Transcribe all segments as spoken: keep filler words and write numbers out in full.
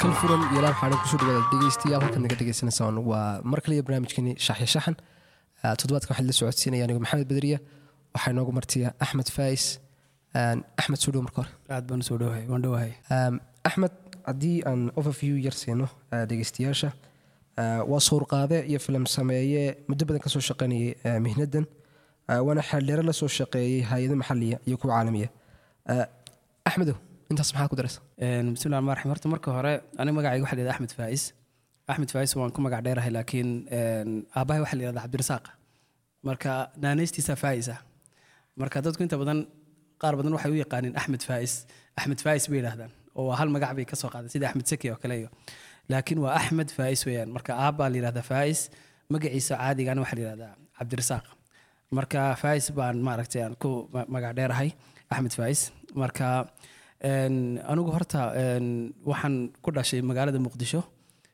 kalfuran iyo laab xaran kusoo dhawaada dhegeystayaal halkan naga dhegeysanaysan waa mar kale barnaamijkani shaxya shaxan toddobaadka waxaan la socodsiinaya anigu maxamed badriya waxaa inoogu martiya axmed faais axmed soo dhow marka hore aad baan soo dhowahay waan dhowahay axmed haddii aan overview yar siino dhegeystayaasha waa sawir qaade iyo filim sameeye muddo badan kasoo shaqaynayay mihnadan waana xildheero la soo shaqeeyey hay-ado maxalliya iyo kuwa caalamiya axmedow intaas maxaa ku daraysa bismillahi rahmaani rahiim horta marka hore aniga magacayga waxa la yidhahdaa axmed faais axmed faais waan ku magac dheerahay laakiin aabahay waxa la yidhahdaa cabdirasaaq marka naanaystiisa faisa marka dadku inta badan qaar badan waxay u yaqaaniin axmed faais axmed faais bay yidhahdaan oo hal magac bay ka soo qaadeen sida axmed saki oo kale iyo laakiin waa axmed faais weeyaan marka aabaa la yidhahdaa faais magaciisa caadigaana waxa la yidhahdaa cabdirasaaq marka faais baan maaragtay aan ku magac dheerahay axmed faais marka anigu horta waxaan ku dhashay magaalada muqdisho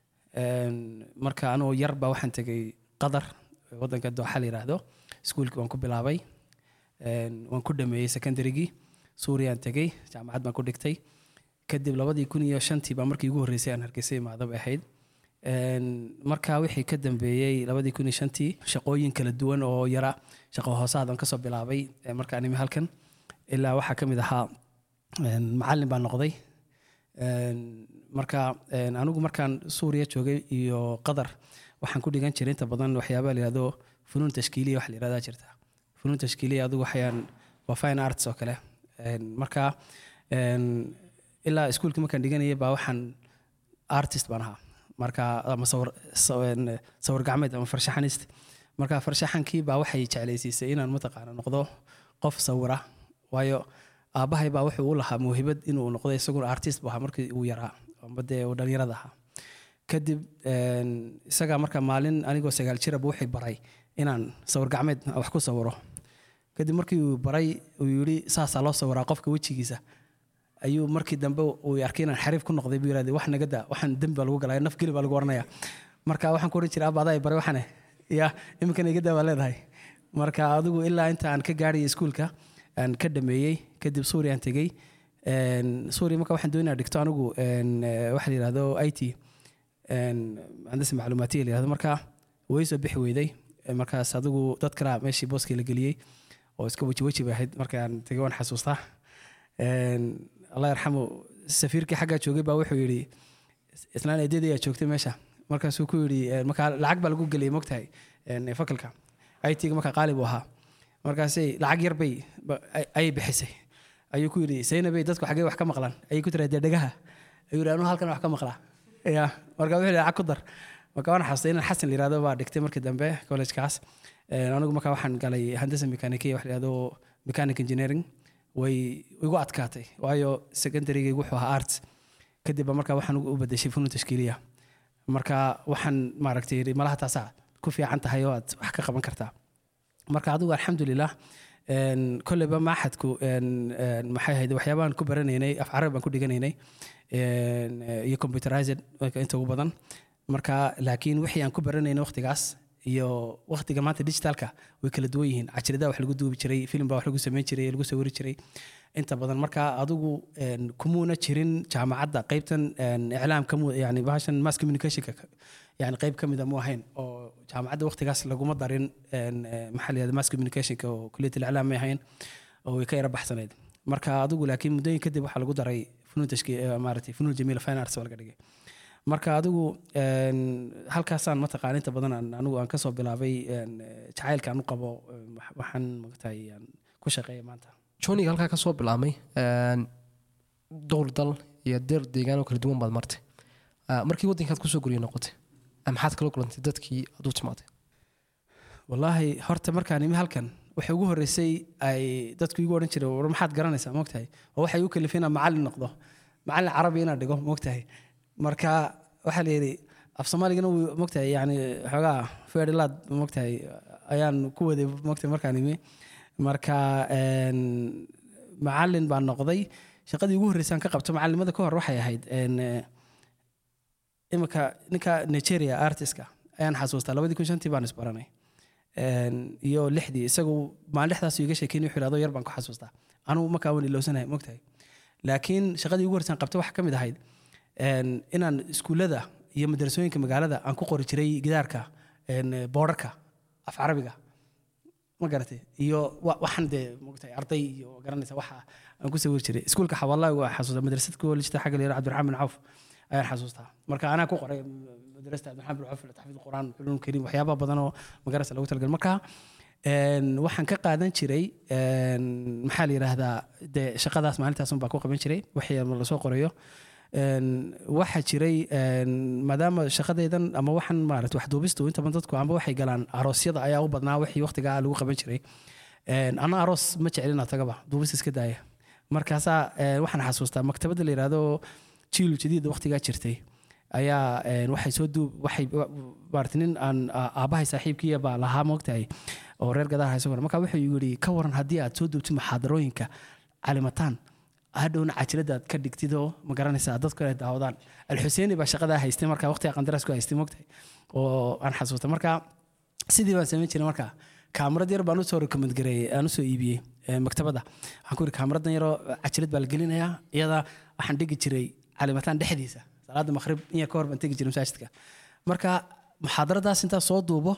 marka anoo yarba waxaan tegay qatar wadanka dooxa la yiraahdo iskuulkii waan ku bilaabay waan ku dhameeyey secondarygii suuriyaan tegay jaamacad baan ku dhigtay kadib labadii kun iyo shantii baa markii ugu horreysay aan hargeysa imaadaba ahayd marka wixii ka dambeeyey labadii kun iyo shantii shaqooyin kala duwan oo yara shaqo hoosaad aan kasoo bilaabay markaan imi halkan ilaa waxaa ka mid ahaa macallin baan noqday marka anigu markaan suuriya joogay iyo qatar waxaan ku dhigan jiray inta badan waxyaabaha la yidhahdo funuun tashkiiliya wax la yidhahdaa jirta funuun tashkiiliya adigu waxayaan waa fine arts oo kale marka ilaa iskuulkii markaan dhiganayay baa waxaan artist baan ahaa marka ama sawir sawir gacmeed ama farshaxanist marka farshaxankii baa waxay jeclaysiisay inaan mataqaana noqdo qof sawira waayo aabahay baa wuxuu u lahaa mawhibad inuu noqdo isaguna artist buu ahaa markii uu yaraa amba dee uu dhalinyarada ahaa kadib isagaa marka maalin anigoo sagaal jiraba wuxuu baray inaan sawir gacmeed wax ku sawiro kadib markii uu baray uu yidhi saasaa loo sawiraa qofka wejigiisa ayuu markii dambe uu arkay inaan xariif ku noqday buu yidhahday wax nagada waxaan dembi baa lagu galaya naf geli baa lagu oranaya marka waxaan ku oran jiray aaba adaa baray waxane ya iminkana iga daa baa leedahay marka adigu ilaa inta aan ka gaadhayay iskuulka aan ka dhameeyey kadib suuriya aan tegey suuriya marka waxaan doonaa dhigto anigu waxa la yidhahdo i t handasa macluumaatiya la yidhahdo marka way soo bixi weyday markaas adigu dad kala meeshii booskii la geliyey oo iska weji weji bay ahayd markaan tegey waan xasuustaa allah yarxamu safiirkii xaggaa joogay baa wuxuu yidhi islaan eedeedii ayaa joogtay meesha markaasuu ku yidhi markaa lacag baa lagu geliyey mogtahay fakalka i t-ga markaa qaali buu ahaa markaasay lacag yar bay ayay bixisay ayuu ku yidhi saynabay dadku xaggee wax ka maqlaan ayay ku tirahdee dhegaha ayuu yidhi anuu halkan wax ka maqlaa ya marka wuxuu yidhi lacag ku dar marka waan xasuustay inaan xasan la yidhahdo baa dhigtay markii dambe collegekaas anigu markaa waxaan galay handasa mechanikiya wax la yidhahdo mechanic engineering way igu adkaatay waayo secondarygaygu wuxuu ahaa arts kadib markaa waxaan u bedeshay funuun tashkiiliya marka waxaan maaragtay yidhi malaha taasaa ku fiican tahay oo aad wax ka qaban kartaa marka adigu alxamdulilah kolleyba maaxadku maxay ahayd waxyaabahan ku baranaynay af carabi baan ku dhiganaynay iyo computerized inta ugu badan marka laakiin wixii aan ku baranaynay waqtigaas iyo waqtiga maanta digitalka way kala duwan yihiin cajiradaha wax lagu duubi jiray film baa wax lagu samayn jiray lagu sawiri jiray inta badan marka adigu kumuuna jirin jaamacadda qaybtan iclaamka yani bahashan mass communicationka يعني قيب كم إذا مو هين أو جامعة وقت قاس لقوم دارين محل هذا ماس كوميونيكيشن أو كلية الإعلام ما هين أو يكير ربح سنة مركا أدوق لكن مدين كده بحال قدري فنون تشكيل مارتي فنون جميلة فاين أرتس ولا كده مركا أدوق هالكاسان متقال أنت بدنا أنو أنكسب بلعبي تعال كانوا قبوا وحن مقتاي يعني كل شيء ما أنت شوني هالكا كسب بلعبي دور ضل يدير ديجان وكل دوم بعد مرتي مركي ودين كانت كسر قرينا قطي maxaad kala kulantay dadkii aad u timaaday wallahi horta markaan imi halkan waxa ugu horeysay ay dadku igu oran jireen war maxaad garanaysaa moogtahay oo waxay u kalifina macallin noqdo macallin carabi inaan dhigo moogtahay marka waxa la yiri af Soomaaliga uu moogtahay yani xogaa feerilaad moogtahay ayaan ku waday moogtahay markaan imi marka een macallin baan noqday shaqadii ugu horeysay aan ka qabto macallimada ka hor waxay ahayd een imaka ninka Nigeria artistka ayaan xasuustaa labadii kun iyo shantii baan isbaranay een iyo lixdii isagu maalin lixdaas iga sheekeynay xiraado yar baan ku xasuustaa anu markaa waan ilowsanahay moogtahay laakiin shaqadii ugu horeysay aan qabto waxa kamid ahayd inaan iskuullada iyo madrasooyinka magaalada aan ku qori jiray gidaarka boorarka af carabiga ma garatay iyo waxaan dee mogtahay arday iyo garanaysa waxa aan ku sawir jiray iskuulka xawaalaa waa xasuusta madrasadka koolishta xagga leeyahay Cabdiraxmaan bin Cawf ayaan xasuustaa marka anaa ku qoray madrasada Cabdiraxmaan bin Cawf taxfiid quraan culum kariim waxyaabo badan oo magarasa lagu talagalay marka een waxaan ka qaadan jiray een maxaa la yiraahdaa de shaqadaas maalintaas baan ku qaban jiray wixii la soo qorayo een waxa jiray een maadaama shaqadaydan ama waxaan maaragtay wax duubistu inta badan dadku amba waxay galaan aroosyada ayaa u badnaa wixii waqtiga lagu qaban jiray een ana aroos ma jecelina tagaba duubis iska daaya markaas waxaan xasuustaa maktabada la yiraahdo jiil jadiid waqtiga jirtay ayaa een waxay soo duub waxay baartinin aan aabahay saaxiibkii baa lahaa moogtahay oo reer gadaha hayso marka wuxuu yiri ka waran hadii aad soo duubtid muxaadarooyinka calimataan hadhowna cajalada ka dhigtido ma garanaysaa dadku ay daawadaan al-Xuseeni baa shaqada haystay marka waqtiga qandaraas ku haystay moogtahay oo aan xasuusta marka sidii baan sameyn jiray marka kaamirad yar baan u soo recommend gareeyay aan u soo iibiyay maktabada waxaan ku yiri kaamiradan yar oo cajalad baa la gelinayaa iyada waxaan dhigi jiray calimataan dhexdiisa salaada maghrib in ka hor baan tagi jiray masaajidka marka muxaadaradaas inta soo duubo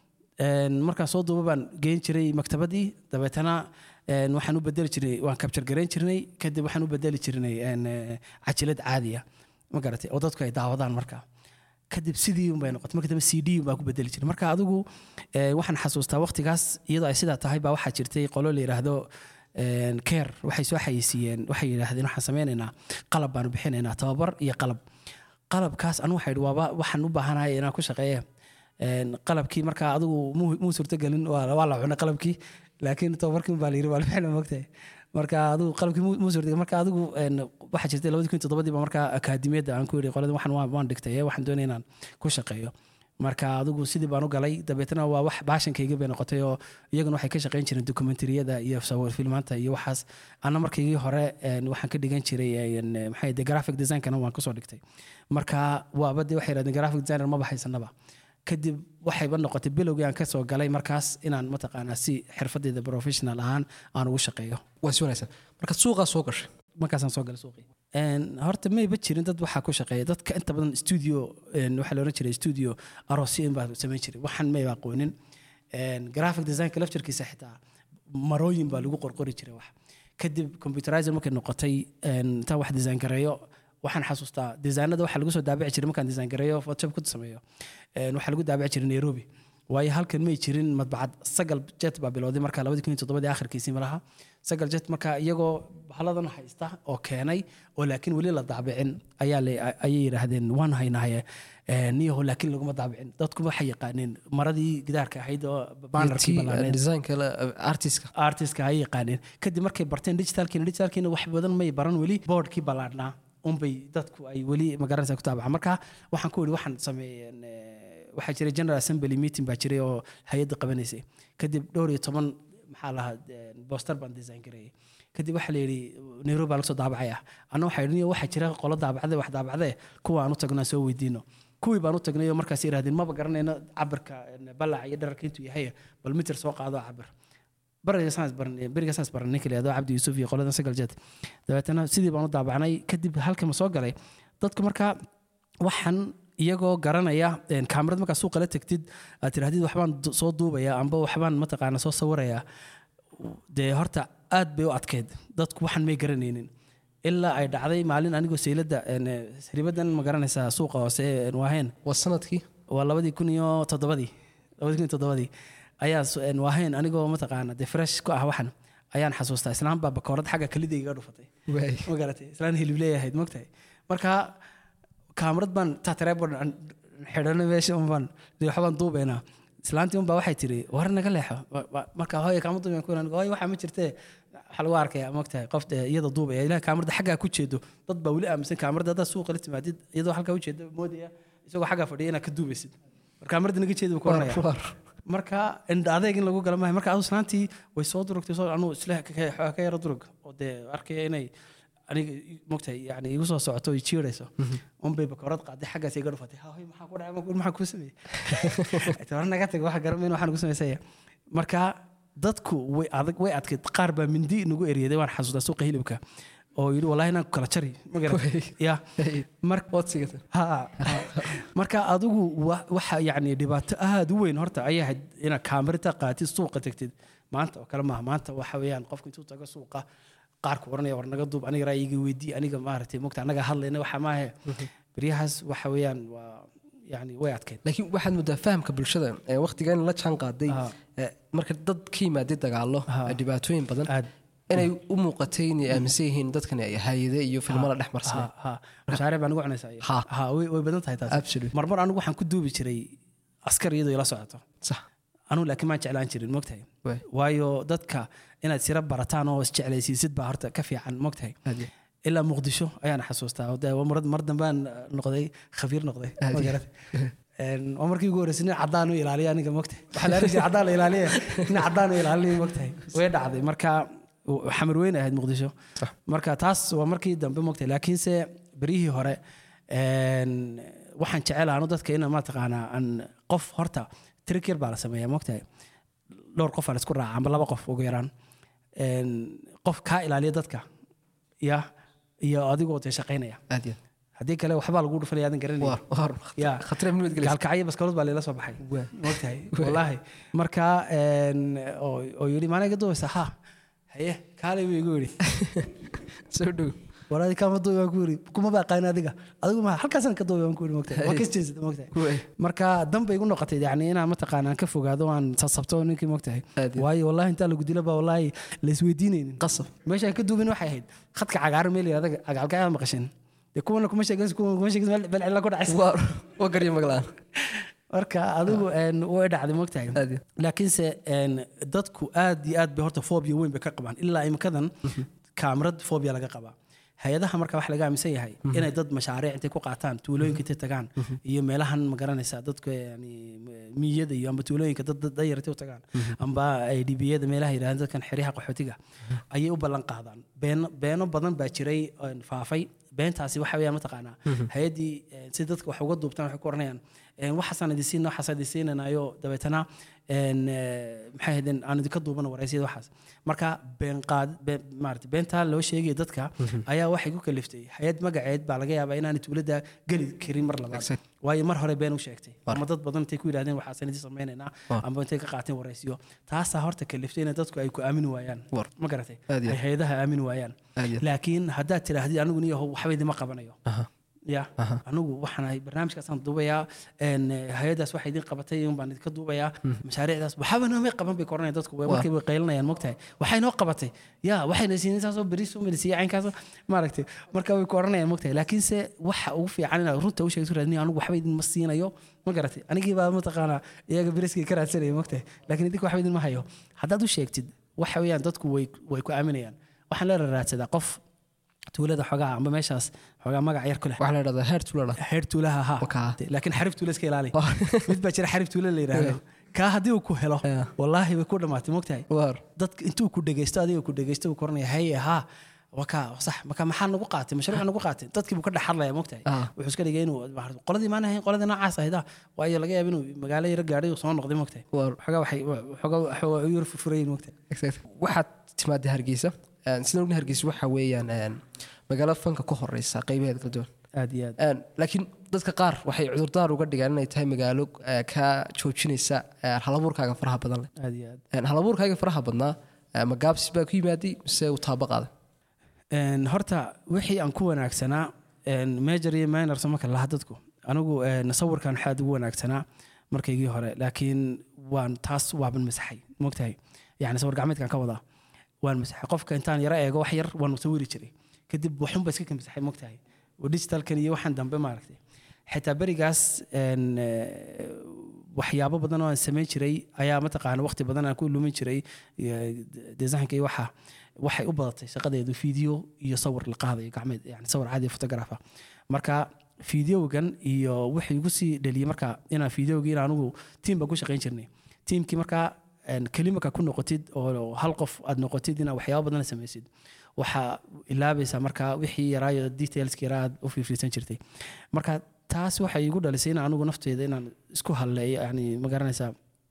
een marka soo duubo baan geyn jiray maktabadii dabeetana een waxaan u bedeli jiray waan capture gareyn jirnay kadib waxaan u bedeli jirnay een cajalad caadi ah ma garatay oo dadku ay daawadaan marka kadib sidii un bay noqotay marka dambe C D baa ku bedeli jiray marka adigu waxaan xasuustaa waqtigaas iyadoo ay sidaa tahay baa waxa jirtay qolo la yiraahdo een care waxay soo xayisiiyeen waxay yiraahdeen waxaan sameynaynaa qalab baan bixinaynaa tababar iyo qalab qalabkaas anu waxay waaba waxaan u baahanahay inaan ku shaqeeyo een qalabkii marka adigu muu suurta galin waa la cunay qalabkii laakiin tababarkii baa la yiri waa la bixin moogtay marka adigu qalabkii muu suurta marka adigu een waxa jirtay laba kun iyo toddoba ba marka akaadimiyada aan ku yiri qolada waxaan waan dhigtay waxaan doonayaa inaan ku shaqeeyo marka adigu sidii baan u galay dabeetana waa wax baashankayga bay noqotay oo iyaguna waxay ka shaqeyn jireen dokumentariyada iyo sawir filmaanta iyo waxaas ana markii hore waxaan ka dhigan jiray maxay de graphic design kana waan ku soo dhigtay marka waa badii waxay raadeen graphic designer ma baxaysanaba kadib waxay ba noqotay bilowgii aan ka soo galay markaas inaan mataqaanaa si xirfadeeda professional ahaan aan ugu shaqeeyo waa suunaysan marka suuqa soo gashay markaasaan soo galay suuqii een horta may ba jirin dad waxa ku shaqeeya dadka inta badan studio een waxa la oran jiray studio aroosyo baa sameyn jiray waxaan may aqoonin een graphic design ka laftirkiisa xitaa marooyin baa lagu qorqori jiray wax kadib computerizer markay noqotay een ta wax design gareeyo waxaan xasuustaa designada waxa lagu soo daabici jiray markaan design gareeyo Photoshop ku sameeyo een waxa lagu daabici jiray Nairobi waayo halkan may jirin madbacad sagal jet baa bilowday marka laba kun iyo toddoba aakhirkiisii malaha sagal jet marka iyagoo bahaladan haysta oo keenay oo laakiin wali la daabicin ayaa ay yiraahdeen waan haynahay een niyo laakiin lagu ma daabicin dadku waxay yaqaaneen maradii gidaarka ahayd oo bannerkii balaaneed designka artistka artistka ay yaqaaneen kadib markay barteen digitalkiina digitalkiina wax badan may baran wali boardkii balaadnaa umbay dadku ay wali magaranaysa ku taabacaan marka waxaan ku yiri waxaan sameeyeen waxa jiray general assembly meeting baa jiray oo hay'adda qabanaysay kadib dhowr iyo toban maxaa la poster baan design gareeyay kadib waxa la yiri Nairobi baa la soo daabacaya ana waxa yiri waxa jira qolo daabacday wax daabacday kuwa aan u tagnaa soo weydiino kuwii baan u tagnay oo markaas yiraahdeen ma garanayna cabirka balac iyo dhererka intuu yahay bal mitir soo qaado cabir bariga saas barnay bariga saas barnay kaliya doo Cabdi Yuusuf iyo qolada sagal jet dabeetana sidii baan u daabacnay kadib halka ma soo galay dadku marka waxaan iyagoo garanaya een kaamirad marka suuqa la tagtid aad tirahdid waxbaan soo duubaya amba waxbaan ma taqaana soo sawiraya de horta aad bay u adkeed dadku waxaan may garanaynin ilaa ay dhacday maalin anigoo seylada een saribadan ma garanaysaa suuqa hoose een waaheen waa sanadkii waa laba kun iyo toddoba laba kun iyo toddoba ayaa een waaheen anigoo ma taqaana de fresh ku ah waxan ayaan xasuustaa islaan baa bakoorad xagga kalidayga dhufatay ma garatay islaan hilib leeyahay moogtahay marka kaamirad baan taatreebon xidhanay meesha un baan waxbaan duubeynaa islaantii un baa waxay tiri war naga leexo marka hooyo kaama duubeen ku inaan hooyo waxa ma jirtee waxa lagu arkayaa moogtahay qof iyada duubaya ilaa kaamirada xagga ku jeedo dad baa wali aaminsan kaamirada dad suuqa la timaadid iyadoo halka u jeedo moodaya isagoo xagga fadhiya inaad ka duubaysid marka kaamirada naga jeedo ku oranaya marka inda adeeg in lagu gala maahay marka islaantii way soo durugtay soo anu isla ka yara durug oo de arkay inay aniga moogtahay yani igu soo socoto ay jiirayso un bay bakoorad qaaday xaggaas iga dhufatay hooy maxaa ku dhacay maxaa ku sameeyay tabar naga tag waxa garan waxaan ku sameeyay marka dadku way adag way adkeed qaar baa mindi nagu eriyaday waan xasuustaa suuqa hilibka oo yidhi wallahi inaan ku kala jari ma garatay ya marka waad sigata ha marka adigu waxa yani dhibaato aad u weyn horta ayaa ahayd inaad kaamirada qaatid suuqa tagtid maanta oo kale maaha maanta waxa weeyaan qofku intuu tago suuqa qaarku oranaya war naga duub aniga ra'yiga weydii aniga maaragtay mogta anaga hadlayna waxa maahe bariyahaas waxa weeyaan waa yani way adkeyd laakiin waxaad muddaa fahamka bulshada ee waqtigan la jaan qaaday marka dad ka yimaadey dagaalo dhibaatooyin badan inay u muuqatay inay aaminsan yihiin dadkani ay hayade iyo filmada dhex marsanay mashaariic baan ugu cunaysaa ha way badan tahay taas marmar anigu waxaan ku duubi jiray askar iyadoo ila socoto sax anu laakiin ma jeclaan jirin mogtahay waayo dadka inaad sira barataan oo isjeclaysiisid baa horta ka fiican mogtahay ilaa muqdisho ayaan xasuustaa mar dambaan noqday khabiir noqday oo markii ugu horreysay nin caddaan u ilaaliya aniga mogtahay waxaa la arki caddaan la ilaaliya nin caddaan u ilaaliya mogtahay way dhacday marka xamar weyn ahayd muqdisho marka taas waa markii dambe mogtahay laakiinse berihii hore waxaan jecelahay anu dadka inaan mataqaanaa aan qof horta trikir baa la sameeyaa mogtahay dhowr qof aa la isku raaca amba laba qof ugu yaraan qof kaa ilaaliya dadka ya iyo adigoo dee shaqaynaya haddii kale waxbaa lagu dhufanaya aadan garanayagaalkacyo baskalood baa layla soo baxay mogtahay wallaahi marka oo yidhi maana iga duubaysa ha haye kaalay buu igu yidhi soo dhow walaadi kama duubi waan ku yiri kuma baaqaan adiga adigu ma halkaasaan ka duubi waan ku yiri mogtahay waa kasjeesad mogtahay marka danba igu noqotay yani inaan mataqaanaan ka fogaado aan sasabto ninkii mogtahay waayo wallahi inta lagu dilo baa wallahi la isweydiinaynin qasab meeshaan ka duubin waxay ahayd khadka cagaaran meel adaga agaalkaaga maqashin de kuwana kuma sheegayso kuma sheegayso bal cilla ku dhacayso waa gariyo maglaan marka adigu een way dhacday mogtahay laakiinse een dadku aad iyo aad bay horta phobia weyn bay ka qabaan ilaa imikadan kaamirad phobia laga qabaa hay'adaha marka wax laga aaminsan yahay inay dad mashaariic intay ku qaataan tuulooyinka intay tagaan iyo meelahan ma garanaysaa dadka yani miyada iyo amba tuulooyinka dad dayar intay u tagaan amba ay dhibiyada meelaha yiraahdaan dadkan xiriyaha qaxootiga ayay u ballan qaadaan beeno beeno badan baa jiray faafay beentaasi waxa weeyaan mataqaanaa hay'adii si dadka wax uga duubtaan waxay ku oranayaan waxaasaan idin siinaa waxaasaan idin siinanayo dabeetana maxay hadeen aan idinka duubana waraysiyada waxaas marka been qaad maaragtay beentaa loo sheegay dadka ayaa waxay ku kaliftay hay'ad magaceed baa laga yaabaa inaan tuulada geli karin mar labaad waayo mar hore been u sheegtay ama dad badan intay ku yiraahdeen waxaasaan idin samaynaynaa ama intay ka qaateen waraysiyo taasaa horta kaliftay in dadku ay ku aamini waayaan ma garatay ay hay'adaha aamini waayaan laakiin haddaad tiraahdid anigu niyahow waxba idima qabanayo ya anigu waxaan ahay barnaamijkaasaan duubayaa hay-adaas waxay idin qabatay baan idinka duubayaa mashaariicdaas waxbana may qaban bay koranayaan dadku markay way qaylinayaan mogtahay waxay noo qabatay ya waxayna siinay saasoo beri soo medisiiyay caynkaas maaragtay marka way koranayaan mogtahay laakiinse waxa ugu fiican inaad runta u sheegto raadniyo anigu waxba idin ma siinayo ma garatay anigii baa mataqaanaa iyaga beriskii ka raadsanaya mogtahay laakiin idinka waxba idin ma hayo haddaad u sheegtid waxa weeyaan dadku way way ku aaminayaan waxaan la raadsadaa qof tuulada xogaa amba meeshaas xogaa magac yar ku leh waxa la yiraahdaa heer tuulada heer tuulaha ha laakiin xarif tuula iska ilaali mid baa jira xarif tuula la yiraahdo ka hadii uu ku helo wallahi way ku dhamaatay mogtahay dadka intuu ku dhageysto adiga ku dhageysto uu kornay hay ha waka sax maka maxaa nagu qaatay mashruuc nagu qaatay dadkii buu ka dhaxarlaya mogtahay wuxuu iska dhigay inuu qoladii maana ahayn qoladii noocaas ahayda waayo laga yaabo inuu magaalo yar gaadhay oo soo noqday mogtahay xogaa waxay xogaa yar furfurayeen mogtahay waxaad timaadday Hargeysa sidoo kale Hargeysa waxa weeyaan magaalada fanka ku horeysa qaybaheeda kala duwan aad iyo aad laakiin dadka qaar waxay cudurdaar uga dhigaan inay tahay magaalo ka joojinaysa halabuurkaaga faraha badan leh aad iyo aad halabuurkaaga faraha badnaa ma gaabsi baa ku yimaaday mise uu taabaqaada een horta wixii aan ku wanaagsanaa een major iyo minor sama kala laha dadku anigu sawirkan xaad ugu wanaagsanaa markaygii hore laakiin waan taas waaban masaxay mogtahay yani sawir gacmeedkan ka wadaa waan masaxay qofka intaan yara eego wax yar waan sawiri jiray kadib waxun ba iska masaxay mogtahay oo digitalkan iyo waxaan dambe maaragtay xitaa berigaas een waxyaabo badan oo aan sameyn jiray ayaa mataqaana waqti badan aan ku lumin jiray design-ka iyo waxa waxay u badatay shaqadeedu video iyo sawir la qaaday gacmeed yani sawir caadi photographer marka videogan iyo wixii ugu sii dhaliyay marka inaan videoga inaan anigu team ba ku shaqeyn jirnay teamkii marka kelimaka ku noqotid oo hal qof aad noqotid inaad waxyaabo badan samaysid waxa ilaabaysa marka wixii yaraayo details yaraad u fiirfiirsan jirtay marka taas waxay igu dhalisay in anigu nafteeda inaan isku halleeyo yani ma garanaysaa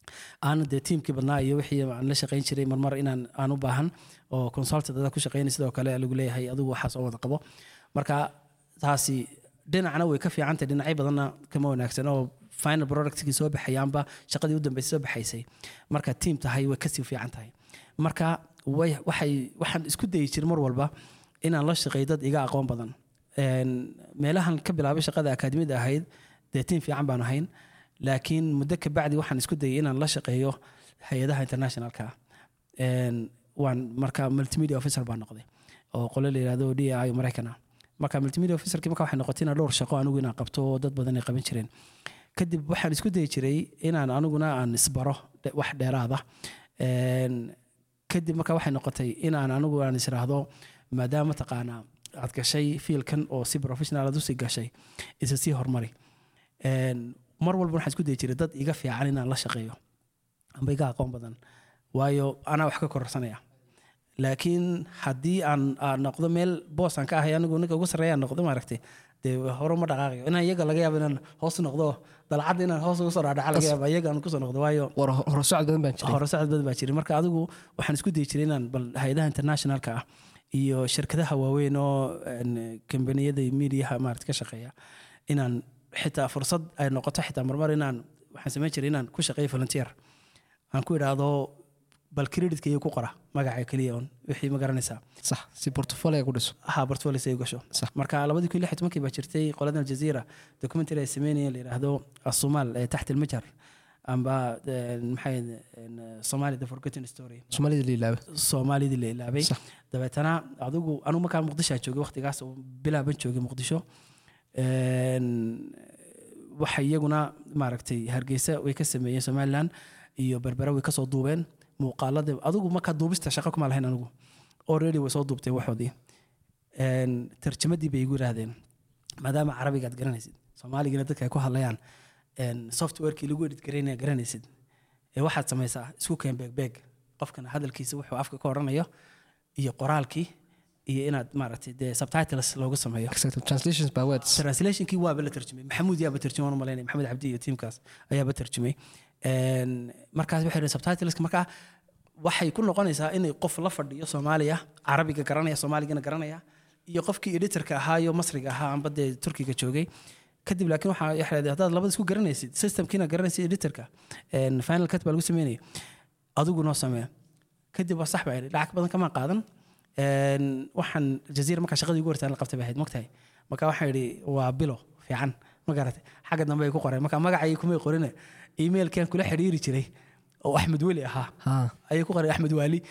aan de teamkii badnaa iyo wixii aan la shaqayn jiray marmar inaan aan u baahan oo consultant dad ku shaqaynay sidoo kale lagu leeyahay adigu waxa soo wada qabo marka taasi dhinacna way ka fiican tahay dhinacyo badanna kama wanaagsan oo final productkii soo baxayaanba shaqadii u dambeysay soo baxaysay marka team tahay way kasii fiican tahay marka way waxay waxaan isku dayi jiray mar walba inaan la shaqeeyo dad iga aqoon badan een meelahan ka bilaabay shaqada akaademiyada ahayd dee team fiican baan ahayn laakiin muddo ka bacdi waxaan isku dayay inaan la shaqeeyo hay'adaha internationalka een waan marka multimedia officer baan noqday oo qolo la yiraahdo D I Mareykanka marka multimedia officerkii marka waxay noqotay inaan dhowr shaqo anigu inaan qabto dad badan ay qaban jireen kadib waxaan isku dayi jiray inaan aniguna aan isbaro wax dheeraad ah een kadib marka waxay noqotay inaan anigu aan israahdo maadaama taqaanaa aad gashay fiilkan oo si professional aad u sii gashay isa sii horumari een mar walba waxaan isku dayi jiray dad iga fiican inaan la shaqeeyo amba iga aqoon badan waayo anaa wax ka kororsanaya laakiin haddii aan aan noqdo meel boos aan ka ahay anigu ninka ugu sarreeya aan noqdo maaragtay dee hore ma dhaqaaqayo inaan iyaga laga yaabo inaan hoos noqdo dalcadda inaan hoos ugu soo dhaadhaca laga yaabo iyaga aan kusoo noqdo waayo war hore socod badan baan jiray hore socod badan baa jiray marka adigu waxaan isku dayi jiray inaan bal hay'adaha internationalka ah iyo shirkadaha waaweyn oo kambaniyada mediaha maaragtay ka shaqeeya inaan xitaa fursad ay noqoto xitaa marmar inaan waxaan samayn jiray inaan ku shaqeeyo volunteer aan ku idhaahdo bal creditka iyo ku qora magaca kaliya on wixii ma garanaysaa sax si portfolio ku dhiso ha portfolio say gasho marka labadii kun iyo lix iyo tobankii baa jirtay qolada Aljazeera documentary ay sameeyeen la yiraahdo as-Somal taht al-Majhar amba maxay Somali the forgotten story Soomaalida la ilaabay Soomaalida la ilaabay dabeetana adigu anu markaa Muqdisho joogay waqtigaas oo bilaaban joogay Muqdisho een waxa iyaguna maaragtay Hargeysa way ka sameeyeen Somaliland iyo Berbera way ka soo duubeen muuqaalada adigu marka duubista shaqo kuma lahayn anigu already way soo duubtay waxoodii een tarjumadii bay igu yiraahdeen maadaama carabiga aad garanaysid Soomaaliga dadka ay ku hadlayaan een software-kii lagu edit gareynaya garanaysid ee waxaad samaysaa isku keen beeg beeg qofkana hadalkiisa wuxuu afka ka oranayo iyo qoraalkii iyo inaad maaragtay de subtitles loogu sameeyo translations by words translationkii waa la tarjumay Maxamuud yaa ba tarjumay malaynay Maxamed Cabdi iyo teamkaas ayaa ba tarjumay een markaas waxay yiraahdeen subtitles marka waxay ku noqonaysaa in qof la fadhiyo Soomaaliya Carabiga garanaya Soomaaligana garanaya iyo qofkii editorka ahaa iyo Masriga ahaa amba de Turkiga joogay kadib laakiin waxa ay xiraaday hadaad labada isku garanaysid systemkiina garanaysid editorka een final cut baa lagu sameeyay adigu noo sameeyo kadib waa sax baa lacag badan kama qaadan een waxaan Aljazeera marka shaqadii ugu hortaan la qabtay bahayd magtahay marka waxa yiri waa bilo fiican ma garatay xagga dambe ay ku qoreen marka magacay kuma qorin emailkan kula xiriiri jiray oo Axmed Wali ahaa ha ay ku qoray Axmed Wali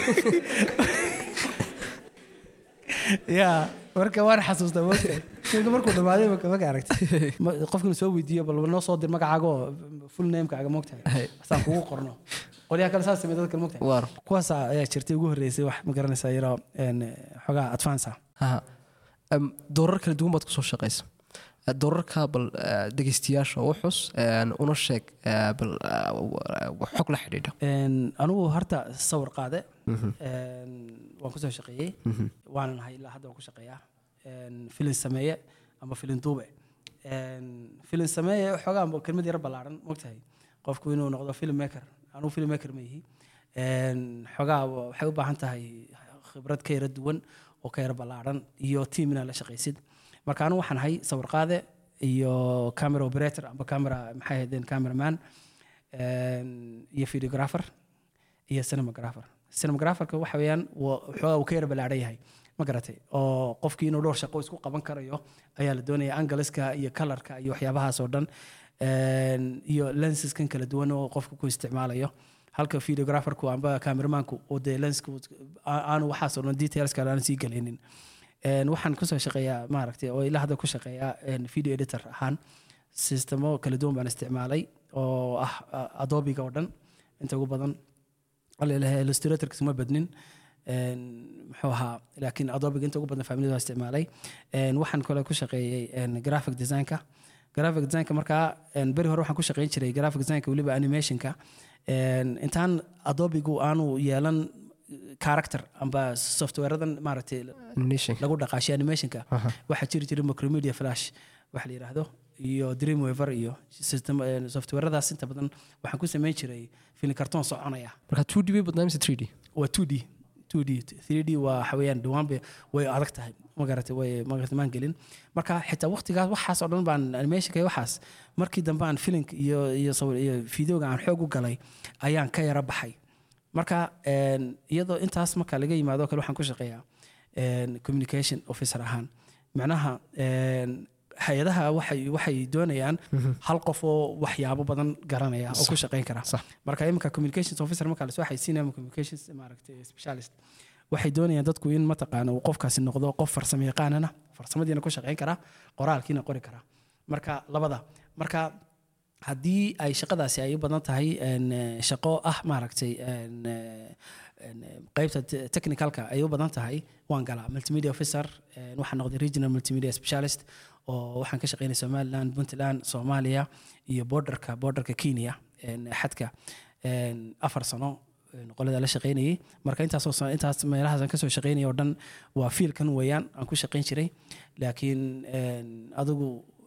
ya marka waan xasuustaa waqti sidoo markuu dhamaaday marka ma aragtay qofkii soo weydiiyo bal noo soo dir magacaaga full name-kaaga moogtahay asaan kugu qorno qoliya kale saas sameeyay dadka moogtahay war kuwaas ayaa jirtay ugu horeysay wax ma garanaysaa yaro een xogaa advance ha am doorar kala duwan baad ku soo shaqeysay doorarka bal dhageystayaasha oo xus una sheeg bal xog la xidhiidha een anigu horta sawir qaade een waan ku soo shaqeeyay waan nahay ilaa hadda waan ku shaqeeyaa een film sameeye ama film duube een film sameeye xogaa kelmad yar balaaran moogtahay qofku inuu noqdo filmmaker anu filmmaker ma yihi een xogaa waxay u baahan tahay khibrad ka yar duwan oo ka yar balaaran iyo team inaa la shaqeysid marka anu waxaan ahay sawir qaade iyo camera operator amba camera maxay ahaydeen cameraman een iyo videographer iyo cinematographer cinematographerka waxa weeyaan wuxuu uu ka yar balaaran yahay ma garatay oo qofkii inuu dhowr shaqo isku qaban karayo ayaa la doonayaa angleska iyo colorka iyo waxyaabahaas oo dhan een iyo lenses kan kala duwan oo qofku ku isticmaalayo halka videographerku amba cameramanku oo de lensku aanu waxaas oo details kale aan sii galeynin een waxaan ku soo shaqeeyaa maaragtay oo ilaa hadda ku shaqeeyaa een video editor ahaan systemo kala duwan baan isticmaalay oo ah Adobe ga oo dhan inta ugu badan walaalaha Illustrator kuma badnin een muxuu ahaa laakiin Adobe ga inta ugu badan family waa isticmaalay een waxaan kale ku shaqeeyay een graphic design-ka graphic design-ka marka een bari hore waxaan ku shaqeyn jiray graphic design-ka waliba animation-ka een intaan Adobe gu aanu yeelan character amba software-adan maaragtay animation lagu dhaqaashay animation-ka waxa jiri jiray Macromedia Flash waxa la yiraahdo iyo Dreamweaver iyo system softwaradaas inta badan waxaan ku sameyn jiray film kartoon soconaya marka two D bay badnaa mise three D waa two D two D three D waa xawayaan dhawaan bay way adag tahay ma garatay way ma garatay maan gelin marka xitaa waqtigaas waxaas oo dhan baan animation kay waxaas markii dambe aan film iyo iyo sawir iyo videoga aan xoog u galay ayaan ka yara baxay marka een iyadoo intaas marka laga yimaado kale waxaan ku shaqeeyaa een communication officer ahaan macnaha een hay'adaha waxay waxay doonayaan hal qof oo waxyaabo badan garanaya oo ku shaqeyn kara marka imika communications officer marka la soo xaysiinaya communications maaragtay specialist waxay doonayaan dadku in ma taqaano qofkaasi noqdo qof farsamo yaqaanana farsamadiina ku shaqeyn kara qoraalkiina qori kara marka labada marka haddii ay shaqadaasi ay u badan tahay een shaqo ah maaragtay een qaybta technicalka ay u badan tahay waan galaa multimedia officer waxaan noqday regional multimedia specialist oo waxaan ka shaqeynay Somaliland Puntland Soomaaliya iyo borderka borderka Kenya een xadka een afar sano qolada la shaqeynayay marka intaas oo intaas meelahaas aan ka soo shaqeynay oo dhan waa fiilkan weeyaan aan ku shaqeyn jiray laakiin een adigu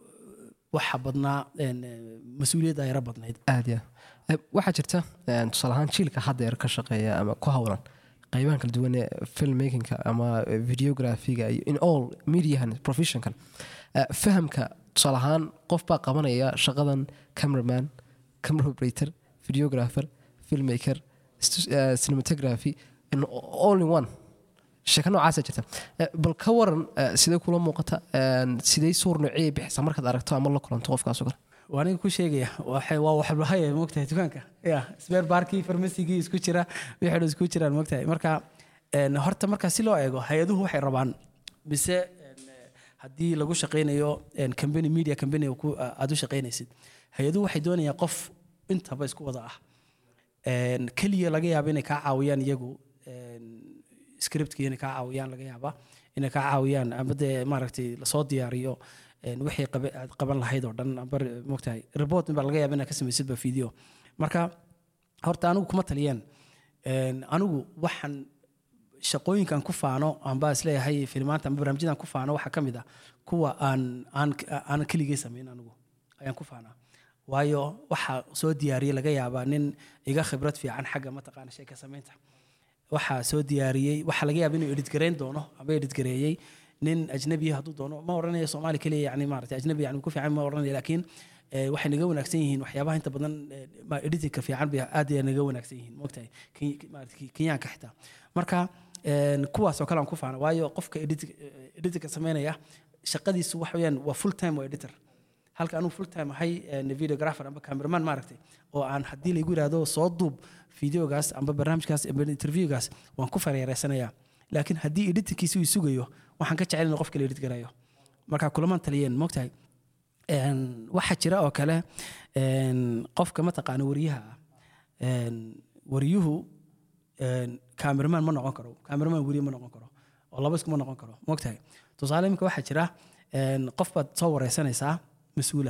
waxa badnaa een mas'uuliyad ay rabadnayd aad ya waxa jirta tusaale ahaan jiilka hadda yar ka shaqeeya ama ku hawlan qaybahan kala duwan ee filmmakingka ama videographiga in all media and professional fahamka tusaale ahaan qof baa qabanaya shaqadan cameraman camera operator videographer filmmaker cinematography in all in one shaka noocaas jirta bal ka waran sidee kula muuqata sidee suur noocee bixisa markaad aragto ama la kulanto qofkaas oo kale waaniga ku sheegaya waxay waa wax bahay moogtahay dukaanka ya spare parki pharmacy-gi isku jira wixii isku jiraan moogtahay marka een horta marka si loo eego hay'aduhu waxay rabaan bise haddii lagu shaqeynayo een company media company ku aad u shaqeynaysid hay'aduhu waxay doonayaan qof intaba isku wada ah een kaliya laga yaabo inay ka caawiyaan iyagu een script-ki inay ka caawiyaan laga yaaba inay ka caawiyaan ama de maaragtay la soo diyaariyo een wixii qaban lahayd oo dhan bar moogtahay report baa laga yaabaa inaad ka samaysid ba video marka horta anigu kuma taliyeen een anigu waxaan shaqooyinkan ku faano aan baa isleeyahay filmaanta ama barnaamijyadan ku faano waxa kamid ah kuwa aan aan aan kaliya sameyn anigu ayaan ku faanaa waayo waxa soo diyaariyay laga yaabaa nin iga khibrad fiican xagga ma taqaan shay ka sameynta waxa soo diyaariyay waxa laga yaabaa inuu edit gareyn doono ama edit gareeyay nin ajnabi hadduu doono ma oranayo Soomaali kaliya yani maartay ajnabi yani ku fiican ma oranayo laakiin waxay naga wanaagsan yihiin waxyaabaha inta badan ma editing-ka fiican bay aad ay naga wanaagsan yihiin moogtahay maartay Kenyaanka xitaa marka een kuwaas oo kale aan ku faano waayo qofka editing-ka sameynaya shaqadiisu wax weeyaan waa full time editor halka anu full time ahay videographer ama cameraman maartay oo aan hadii la igu yiraahdo soo duub videogaas ama barnaamijkaas ama interviewgaas waan ku fareereysanayaa laakiin hadii editing-kiisu uu sugayo waxaan ka jecel in qofka la edit gareeyo marka kulamaan taliyeen moogtahay een waxa jira oo kale een qofka ma taqaan wariyaha een wariyuhu een cameraman ma noqon karo cameraman wariye ma noqon karo oo laba isku ma noqon karo moogtahay tusaale imika waxa jira een qof baad soo wareysanaysaa mas'uula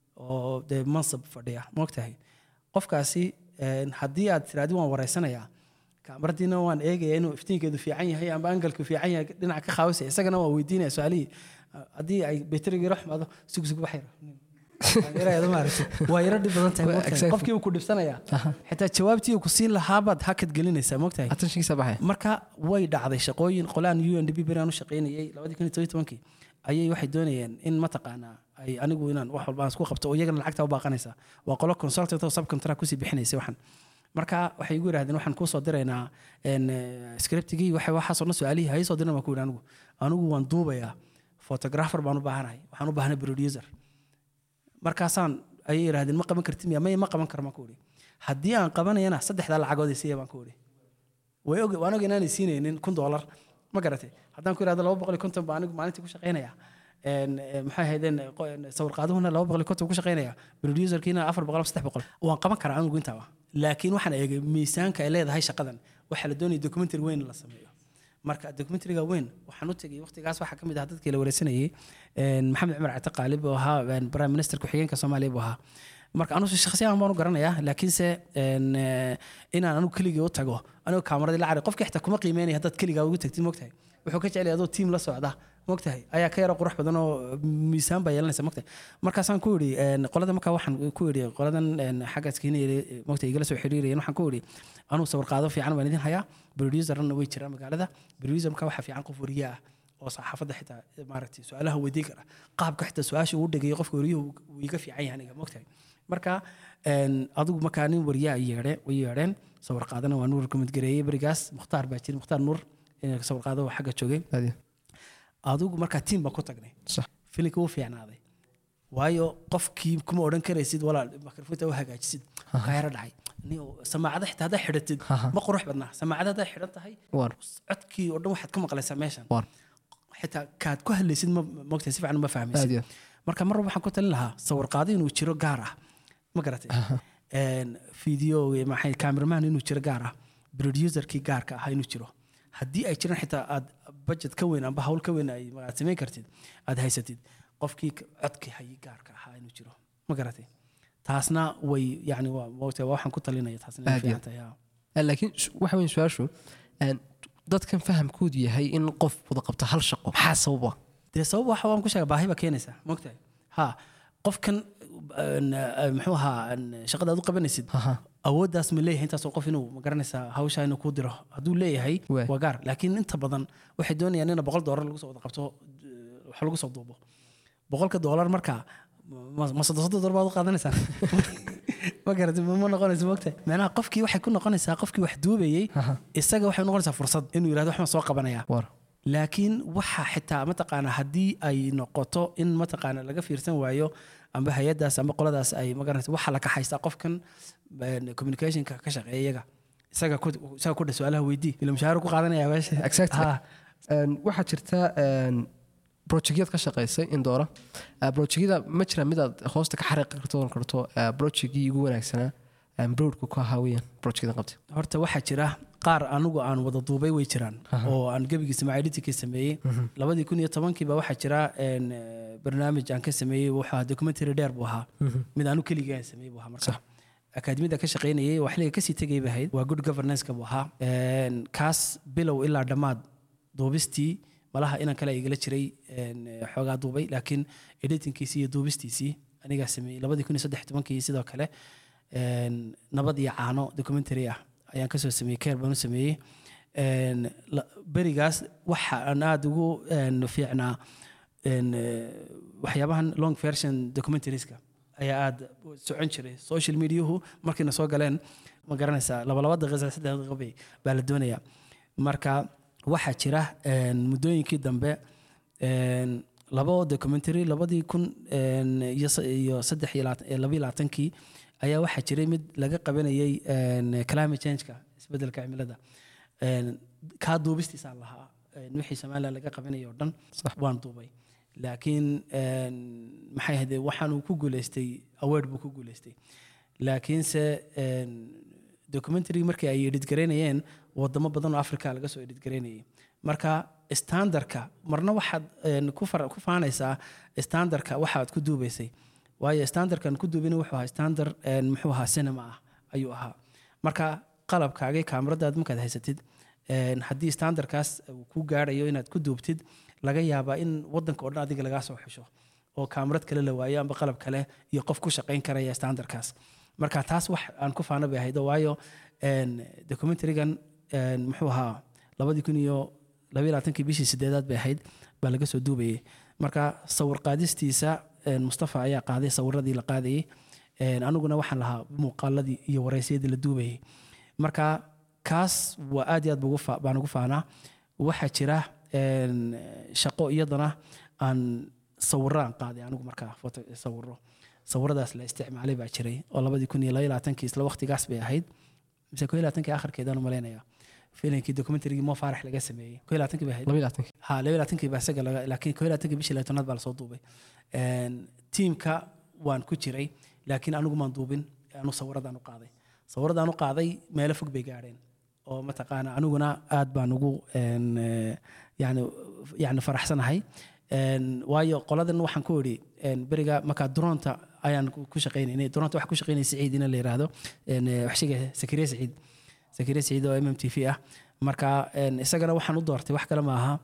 oo de mansab fadhiya moogtahay qofkaasi een hadii aad tiraadi waan wareysanayaa kaamaradiina waan eegaya inuu iftiinkeedu fiican yahay ama angalku fiican yahay dhinaca ka qaawisa isagana waa weydiinaya su'aalihi hadii ay bateriga raxmado sug sug waxay yaraado maartay waa yara dib badan tahay qofkii uu ku dhibsanaya xitaa jawaabtii uu ku siin lahaa baad hakad gelinaysaa moogtahay attention-kiisa baxay marka way dhacday shaqooyin qolaan U N D P bariaan u shaqeynayay laba kun iyo toban ayay waxay doonayeen in ma taqaana ay anigu inaan wax walba isku qabto oo iyagana lacagta u baaqanaysa waa qolo consultant oo subcontract ku sii bixinaysa waxan marka waxay igu yiraahdeen waxaan ku soo diraynaa in script-gii waxa waxa soo su'aalihi hay soo dirna ma ku anigu anigu waan duubayaa photographer baan u baahanahay waxaan u baahanahay producer markaasaan ayay yiraahdeen ma qaban kartid ma ma qaban karo ma ku uri hadii aan qabanayna saddexda lacagood ay siiyay baan ku uri way og waan og inaan siinaynin kun dollar ma garatay haddaan ku yiraahdo laba boqol iyo konton baan anigu maalintii ku shaqeynaya een maxay haydeen sawir qaaduhuna laba boqol iyo konton ku shaqeynaya producer-kiina afar boqol saddex boqol waan qaban karaa anigu intaaba laakiin waxaan eegay miisaanka ay leedahay shaqadan waxa la doonayay documentary weyn la sameeyo marka documentary-ga weyn waxaan u tagay waqtigaas waxa kamid ah dadkii la wareysanayay een maxamed cumar cata qaalib oo ahaa prime minister ku xigeenka Soomaaliya buu ahaa marka anu shakhsiyan baan u garanayaa laakiin se een inaan anu kaliya u tago anu kaamarada la cari qofkii xitaa kuma qiimeynay hadad kaliya ugu tagtid moogtahay wuxuu ka jecel yahay adoo team la socda mogtahay ayaa ka yara qurux badan oo miisaan baa yeelanaysa mogtahay markaasaan ku yidhi qolada markaa waxaan ku yidhi qoladan xagga iskiinayay mogtahay igala soo xiriirayeen waxaan ku yidhi anuu sawir qaado fiican baan idin hayaa producerna way jiraan magaalada producer markaa waxaa fiican qof wariye ah oo saxaafadda xitaa maaragtay su-aalaha weydiin kara qaabka xitaa su-aasha uu dhageeyo qofka wariyuhu wuu iga fiican yahay aniga mogtahay marka adigu markaa nin wariyaa yeedhe way yeedheen sawir qaadana waa nuur kumid gareeyey berigaas mukhtaar baa jira mukhtaar nuur sawir qaado xagga joogay adigu markaa tiim baan ku tagnay filinka wuu fiicnaaday waayo qofkii kuma odhan karaysid walaal makrofoonta u hagaajisid khayra dhacay samaacada xitaa haddaa xidhatid ma qurux badnaa samaacada haddaa xidhan tahay codkii oo dhan waxaad ka maqlaysaa meeshan xitaa kaad ku hadlaysid mogtahay si fiican ma fahmaysid marka mar waxaan ku talin lahaa sawir qaado inuu jiro gaar ah ma garatay video maxay cameraman inuu jiro gaar ah producerkii gaarka ah inuu jiro haddii ay jiraan xitaa aad budget ka weyn amba hawl ka weyn ay aad samayn kartid aad haysatid qofkii codkii hayay gaarka ahaa inuu jiro ma garatay taasna way yani waa moogtay waxaan ku talinaya taasna fiican tahay laakiin waxa weyn su'aashu dadkan fahamkoodu yahay in qof wada qabto hal shaqo maxaa sababa dee sabab waxa waan ku sheegay baahi ba keenaysa moogtay ha qofkan muxuu ahaa shaqada aad u qabanaysid awooddaas ma leeyahay intaasoo qof inuu ma garanaysaa hawshaa inuu kuu diro hadduu leeyahay waa gaar laakiin inta badan waxay doonayaan ina boqol doolar lagu soo wada qabto wax lagu soo duubo boqolka doolar markaa ma soddon soddon doolar baad u qaadanaysaa ma garatay ma noqonaysa moogtahay macnaha qofkii waxay ku noqonaysaa qofkii wax duubayey isaga waxay noqonaysaa fursad inuu yidhahdo wax ma soo qabanaya laakiin waxa xitaa mataqaanaa haddii ay noqoto in mataqaanaa laga fiirsan waayo amba hay-addaas amba qoladaas ay magaranaysa waxa la kaxaystaa qofkan communicationka ka shaqeeya iyaga isaga ku isaga ku su'aalaha weydii ila mushaar ku qaadanaya meesha exactly waxa jirta projectyada ka shaqeysay Indora projectyada ma jira mid aad hoosta ka xariiqi karto karto projectgii ugu wanaagsanaa broadku ka haawiyeen projectyada qabtay horta waxa jira qaar anigu aan wada duubay way jiraan oo aan gabigiisa macaydintii sameeyay labadii kun iyo tobankii ba waxa jira een barnaamij aan ka sameeyay waxa documentary dheer buu ahaa mid aanu kaliya sameeyay buu ahaa marka akademiyada ka shaqeynayay wax laga kasii tagay bahayd waa good governance ka buu ahaa een kaas bilow ilaa dhamaad duubistii malaha inaan kala igala jiray een xoogaa duubay laakiin editingkiisii iyo duubistiisii aniga sameeyay labadii kun iyo saddex iyo tobankii sidoo kale een nabad iyo caano documentary ah ayaan ka soo sameeyay keer baan u sameeyay een berigaas waxa aan aad ugu fiicnaa een waxyaabahan long version documentarieska ayaa aad socon jiray social mediahu markayna soo galeen ma garanaysaa laba laba daqiiqo saddex daqiiqo baa la doonayaa marka waxa jira een muddooyinkii dambe een labo documentary labadii kun iyo saddex iyo labaatankii ayaa waxa jiray mid laga qabanayay een climate change-ka isbedelka cimilada een ka duubistiisa lahaa wixii Soomaaliya laga qabanay oo dhan waan duubay laakiin een maxay ahayd waxaan uu ku guuleystay award buu ku guuleystay laakiin se een documentary markii ay edit gareynayeen wadamo badan oo Afrika laga soo edit gareynayay marka standardka marna waxaad ku ku faanaysaa standardka waxaad ku duubaysay waayo standardkan ku duubin wuxuu ahaa standard een muxuu ahaa cinema ah ayuu ahaa marka qalabkaaga kaamiradaad markaad haysatid een haddii standardkaas uu ku gaarayo inaad ku duubtid laga yaabaa in wadanka oo dhan adiga laga soo xisho oo kaamirad kale la waayo amba qalab kale iyo qof ku shaqeyn karaya standardkaas marka taas wax aan ku faanay ahayd waayo een documentarygan een muxuu ahaa labadii kun iyo laba iyo labaatankii bishii sideedaad bay ahayd baa laga soo duubayay marka sawir qaadistiisa Mustafa ayaa qaaday sawiradii la qaadayay een aniguna waxaan lahaa muuqaaladii iyo wareysyadii la duubayay marka kaas waa aad iyo aad baan ugu faanaa waxa jira een shaqo iyadana aan sawiraan qaaday anigu marka foto sawiro sawiradaas la isticmaalay baa jiray oo labadii kun iyo laba iyo labaatankii isla waqtigaas bay ahayd mise kun iyo labaatankii aakhirkeedaan u maleynayaa filimkii documentary Mo Faarax laga sameeyay kun iyo labaatankii bay ahayd laba iyo labaatankii ha laba iyo labaatankii baa isaga laakiin kun iyo labaatankii bishii labaatanaad baa la soo duubay een teamka waan ku jiray laakiin anigu maan duubin anu sawiradaan u qaaday sawiradaan u qaaday meelo fog bay gaareen oo mataqaana aniguna aad baan ugu een yani yani faraxsanahay een waayo qoladan waxaan ku yiri een bariga marka dronta ayaan ku shaqeynay dronta wax ku shaqeynay Saciid in la yiraahdo een wax shiga Sakariya Saciid Sakariya Saciid oo M M T V ah marka een isagana waxaan u doortay wax kale ma aha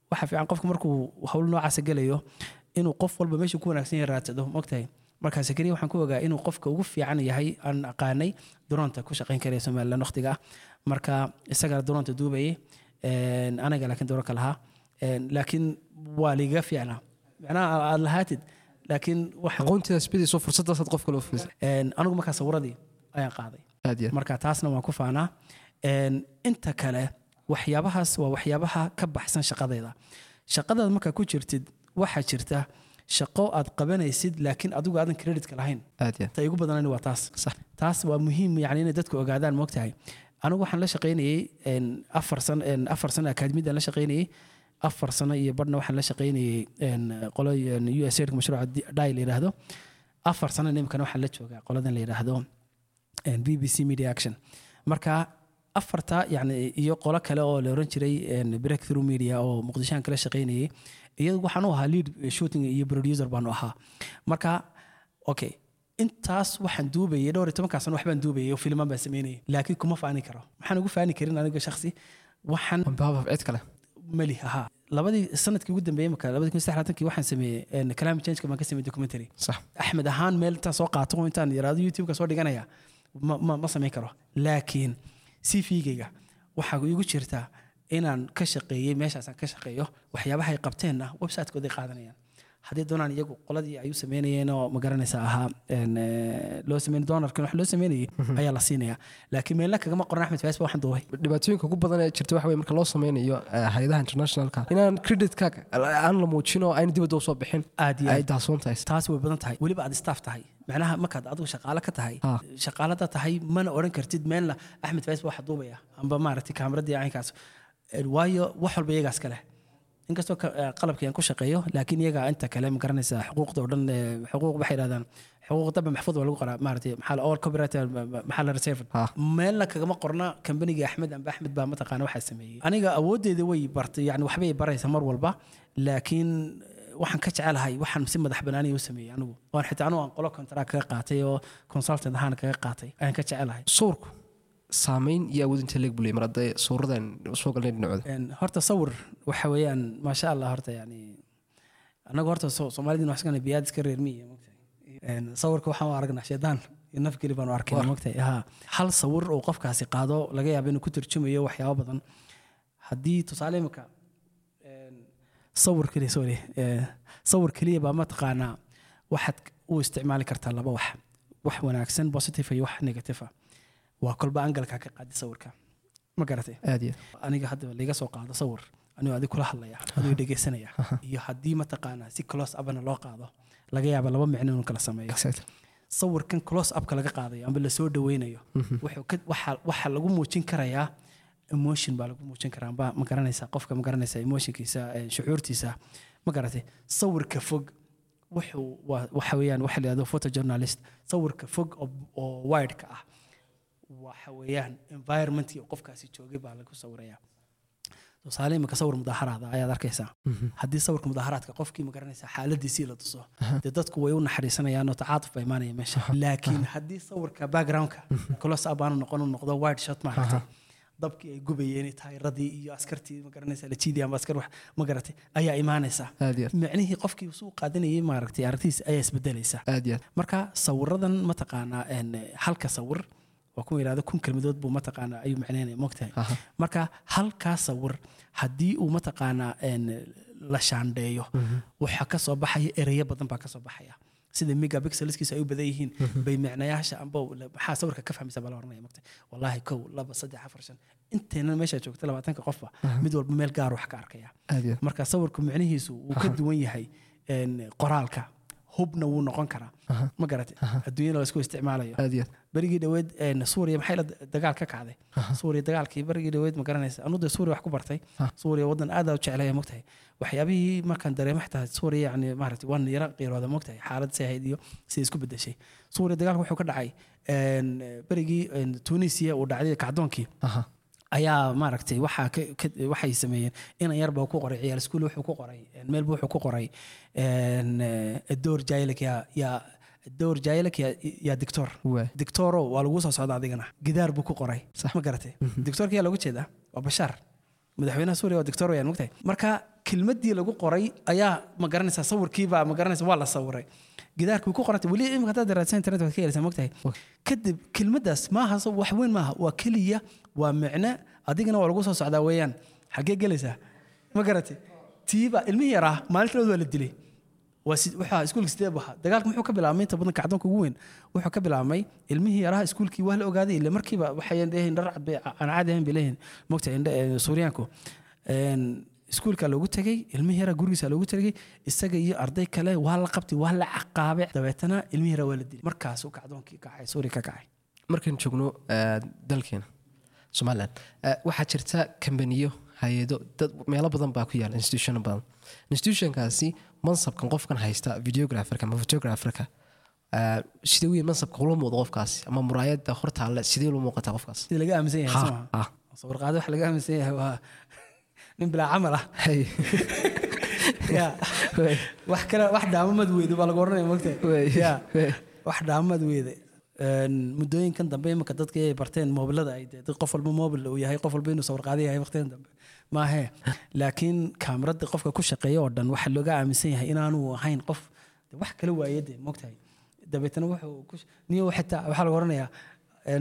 waxa fiican qofku markuu hawl noocaas galayo inuu qof walba meesha ku wanaagsan yahay raadsado mogtahay marka sakariya waxaan ku ogaa inuu qofka ugu fiican yahay aan aqaanay droonta ku shaqayn karay Soomaaliland waqtiga marka isaga droonta duubay een anaga laakiin dooro kalaha een laakiin waa liga fiicna macnaha aad lahaatid laakiin waxa aqoontidaas bidayso fursadaas aad qofka loo fiisay een anigu marka sawiradii ayaan qaaday aad iyo marka taasna waan ku faanaa een inta kale waxyaabahaas waa waxyaabaha ka baxsan shaqadeeda shaqadaad marka ku jirtid waxa jirta shaqo aad qabanaysid laakiin adigu aadan credit ka lahayn aad iyo tay ugu badan waa taas sax taas waa muhiim yani in dadku ogaadaan moogtahay anigu waxaan la shaqaynayay een afar sano een afar sano akademiyada la shaqaynayay afar sano iyo badna waxaan la shaqaynayay een qolo U S A D mashruuca Dai la yiraahdo afar sano nimkan waxaan la joogaa qoladan la yiraahdo een B B C Media Action marka afarta yani iyo qolo kale oo la oran jiray een Breakthrough Media oo Muqdisho kala shaqaynayay iyadu waxaan u ahaa lead shooting iyo producer baan u ahaa marka okay intaas waxaan duubayay dhowr iyo toban ka sano waxbaan duubayay oo filmaan baan sameynayay laakiin kuma faani karo maxaan ugu faani karin aniga shakhsi waxaan baaba cid kale mali aha labadii sanadkii ugu dambeeyay marka labadii kun iyo saddexdii waxaan sameeyay een climate change ka ma ka sameeyay documentary sax Ahmed ahaan meel inta soo qaato intaan yaraado YouTube ka soo dhiganaya ma ma sameyn karo laakiin C V-gayga waxa igu jirta inaan ka shaqeeyay meeshaas aan ka shaqeeyo waxyaabaha ay qabteenna website-kooda qaadanayaan hadii doonaan iyagu qoladii ay u sameeyeen oo ma garanaysa aha een loo sameeyay doonarkan wax loo sameeyay ayaa la siinaya laakiin meel la kaga ma qoran Ahmed Faisal waxaan duubay dhibaatooyinka ugu badan ee jirta waxa weeye marka loo sameeyo hay'adaha internationalka inaan credit ka aan la muujino aan dibadda u soo bixin aad iyo ay daasoon tahay taas way badan tahay waliba aad staff tahay macnaha markaad adigu shaqaale ka tahay shaqaalada tahay mana oran kartid meel Ahmed Faisal waxa duubaya amba maaragtay kaamirada aynkaas waayo wax walba iyagaas kale inkastoo qalabkeen ku shaqeeyo laakiin iyaga inta kale ma garanaysa xuquuqda oo dhan xuquuq waxay yiraahdaan xuquuq daba maxfuud waa lagu qoraa maartay maxal all copyright maxal reserve meel kaga ma qorna company-ga Ahmed amba Ahmed baa mataqaan waxa sameeyay aniga awoodeeda way bartay yani waxbay baraysa mar walba laakiin waxaan ka jecelahay waxaan si madax banaani u sameeyay anigu waan xitaa anigu aan qolo contract ka qaatay oo consultant ahaan kaga qaatay ayaan ka jecelahay sawirku saameyn iyo awood inta leeg bulay marada suuradan soo galnay dhinacooda een horta sawir waxa weeyaan ma sha Allah horta yani anaga horta Soomaalidu wax iska biyaad iska reermiye moogtay een sawirka waxaan aragnaa sheedaan iyo nafkili baan arkay moogtay ha hal sawir oo qofkaasi qaado laga yaabo inuu ku turjumayo waxyaabo badan hadii tusaale imka een sawir kaliya soo leh sawir kaliya ba ma taqaana waxad u isticmaali kartaa laba wax wax wanaagsan positive iyo wax negative waa kolba angalka ka qaadi sawirka ma garatay aad iyo aniga hadda liga soo qaado sawir aniga adiga kula hadlaya adiga dhageysanaya iyo hadii ma taqaana si close up ana loo qaado laga yaabo laba micno inuu kala sameeyo sawirkan close up ka laga qaadayo amba la soo dhaweynayo wuxuu waxa waxa lagu muujin karayaa emotion baa lagu muujin karaa amba ma garanaysa qofka ma garanaysa emotionkiisa shucuurtiisa ma garatay sawirka fog wuxuu waxa weeyaan waxa la yiraahdo photojournalist sawirka fog oo wide ka ah waxa weeyaan environment-kii qofkaasi joogay baa lagu sawirayaa tusaale imika sawir mudaharaad ayaad arkaysaa haddii sawirka mudaharaadka qofkii ma garanaysaa xaaladiisii la tuso dee dadku way u naxariisanayaan oo tacaatuf bay imaanaya meesha laakiin haddii sawirka backgroundka close up aanu noqon noqdo wide shot maaragtay dabkii ay gubayeen taayiradii iyo askartii ma garanaysaa la jiidii ama askar wax ma garatay ayaa imaanaysa macnihii qofkii soo qaadanayay maaragtay aragtiis ayaa isbedelaysa marka sawiradan ma taqaanaa een halka sawir وكون يراده كون كلمات بو متقانا أي معناه مقتنع مركا هل كاسور هدي ومتقانا إن لشان دايو وحكى صباحي إريا بدن باكى صباحيا سيد ميجا بيكسلز كيس أيو بديهين بمعناياش أم بو حاسور ككفها مسبلا ورناي مقتنع والله كو لا بصدق حفرشان أنت هنا ماشي شوك تلا بعتنك قفة مدور بميل جار وحكى أركيا مركا صوركم معنيه سو وكدوين يهي إن قرالك hubna wuu noqon karaa ma garatay adduunyada la isku isticmaalayo barigii dhaweed ee Suuriya maxay la dagaal ka kacday Suuriya dagaalkii barigii dhaweed ma garanaysa anu de Suuriya wax ku bartay Suuriya wadan aad u jeclay moogtahay waxyaabihii markaan dareemay xataa Suuriya yani maaragtay waan yara qeyrooda moogtahay xaalad saahid iyo si isku bedeshay Suuriya dagaalku wuxuu ka dhacay een barigii Tunisia oo dhacday kacdoonkii ayaa maaragtay waxa waxay sameeyeen in yarba ku qoray ciyaal iskuul wuxuu ku qoray meel buu wuxuu ku qoray een door jaylak ya ya door jaylak ya ya doctor doctoro waa lagu soo socdaa adigana gidaar buu ku qoray ma garatay doctorka yaa lagu jeedaa waa bashar madaxweynaha suuriya waa doctor wayaan mogtahay marka kelmadii lagu qoray ayaa ma garanaysaa sawirkiiba ma garanaysaa waa la sawiray gidaarkii ku qorantay wali imika hadaad raadsan internet waad ka helaysaa mogtahay kadib kelmadaas maaha wax weyn maaha waa keliya waa micne adigana waa lagu soo socdaa weeyaan xagee gelaysaa ma garatay tiiba ilmihi yaraa maalinta waa la dilay waxa iskuulka sidee baxa dagaalku muxuu ka bilaabmay inta badan kacdoonka ugu weyn wuxuu ka bilaabmay ilmihii yaraha iskuulkii waa la ogaaday ilaa markiiba waxay leeyihiin dhar cad aan caadi ahayn bileeyin mogta indha Suuriyaanku een iskuulka loogu tagay ilmihii yara gurigiisa loogu tagay isaga iyo arday kale waa la qabtay waa la ciqaabay dabeetana ilmihii yara waa la dilay markaas uu kacdoonkii kacay Suuriya ka kacay markaan joogno dalkeena Soomaaliland waxaa jirta kambaniyo hay'ado dad meelo badan baa ku yaal institution badan institutionkaasi mansabkan qofkan haysta videographerka ama photographerka sidee weyn mansabka loo muuqdo qofkaas ama muraayada hortaale sidee loo muuqata qofkaas sidee laga aaminsan yahay sama sawir qaado wax laga aaminsan yahay waa nin bilaa camal ah hay ya wax kale wax dhaamad weedo baa lagu oranaya mogtay ya wax dhaamad weedo muddooyinkan dambe imika dadka ay barteen mobilada ay dad qof walba mobil uu yahay qof walba inuu sawir qaado yahay waqtigan dambe ma aha laakiin kaamirada qofka ku shaqeeyo oo dhan waxa looga aaminsan yahay inaanu ahayn qof wax kale waayade mogtahay dabeetana wuxuu niyo xitaa waxa lagu oranayaa in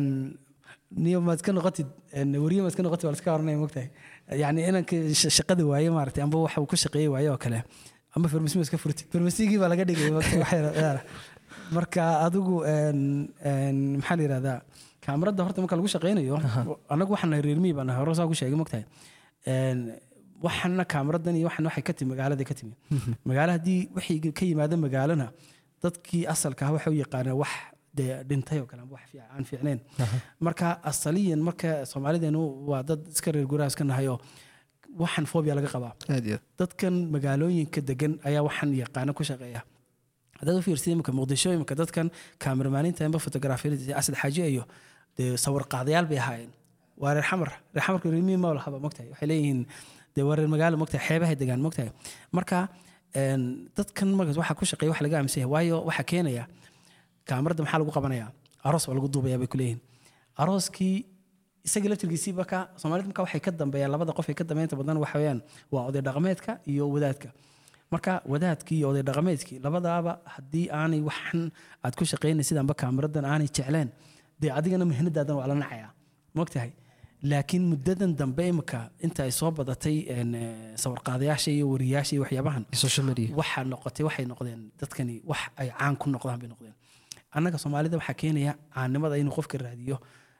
niyo ma iska noqotid wariye ma iska noqotid wala iska oranaya mogtahay yani inanka shaqada waaye maartay amba waxa uu ku shaqeeyay waaye oo kale amba farmasi iska furtid farmasigii baa laga dhigay mogtahay waxa marka adigu een een maxaa la yiraahdaa kaamirada horta marka lagu shaqeynayo anagu waxaan reermii baan hore soo ku sheegay mogtahay een waxana kaamiradan iyo waxan waxay ka timi magaalada ka timi magaaladii wixii ka yimaada magaalana dadkii asalka ah waxa uu yaqaan wax dhintay oo kale wax fiican fiicneen marka asaliyan marka Soomaalideenu waa dad iska reer guraas ka nahayo waxan phobia laga qabaa dadkan magaalooyinka degan ayaa waxan yaqaan ku shaqeeya hadda fiirsi imka Muqdisho imka dadkan kaamiramaaniinta amba photography asad xaaji iyo sawir qaadayaal bay ahaayeen waa reer xamar reer xamarku reemii ma laha mogtahay waxay leeyihiin de wareer magaalo mogtahay xeebaha degan mogtahay marka een dadkan magac waxa ku shaqeeya wax laga aaminsan yahay waayo waxa keenaya kaamirada maxaa lagu qabanayaa aroos waa lagu duubayaa bay ku leeyihiin arooskii isaga laftirkiisii baka Soomaalida marka waxay ka dambeeyaan labada qof ee ka dambeeyanta badan waxa weeyaan waa oday dhaqameedka iyo wadaadka marka wadaadkii iyo oday dhaqameedkii labadaaba hadii aanay waxan aad ku shaqeynaysid amba kaamiradan aanay jecleen de adigana mihnadaadan waa la nacayaa mogtahay laakiin muddadan dambe imka inta ay soo badatay een sawir qaadayaasha iyo wariyaasha iyo waxyaabahan social media waxa noqotay waxay noqdeen dadkani wax ay caan ku noqdaan bay noqdeen annaga Soomaalida waxa keenaya caanimada inuu qofka raadiyo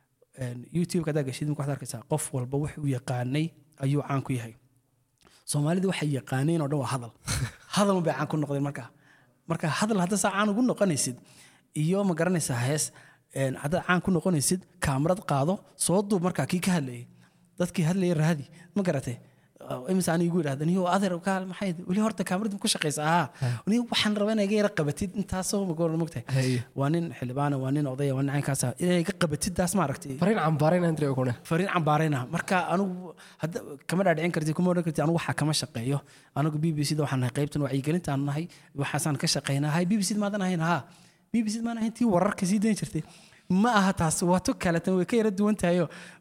een YouTube ka daagashid markaa arkaysaa qof walba wuxuu yaqaanay ayuu caan ku yahay Soomaalida waxay yaqaaneen oo dhan waa hadal hadal bay caan ku noqdeen marka marka hadal hadda saa caan ugu noqonaysid iyo ma garanaysaa hees een hadda caan ku noqonaysid kaamirad qaado soo duub marka kii ka hadlayay dadkii hadlayay raadi ma garatay imsaan igu yiraahdan iyo adeer kaal maxay wali horta kaamirada ku shaqeysaa wani waxaan rabaa inay yara qabatid intaas oo goor mogtahay waa nin xilbaan waa nin oday waa nin kaas inay ka qabatid taas ma aragtay fariin cambaareen andrey kuna fariin cambaareen marka anigu hadda kama dhaadhicin kartid kuma oran kartid anigu waxa kama shaqeeyo anigu B B C da waxaan nahay qaybtan wacyi gelinta aan nahay waxaan ka shaqeynahay B B C ma danahayn ha B B C ma nahayn tii wararka sii deyn jirtay ma aha taas waa to kale tan way ka yara duwan tahay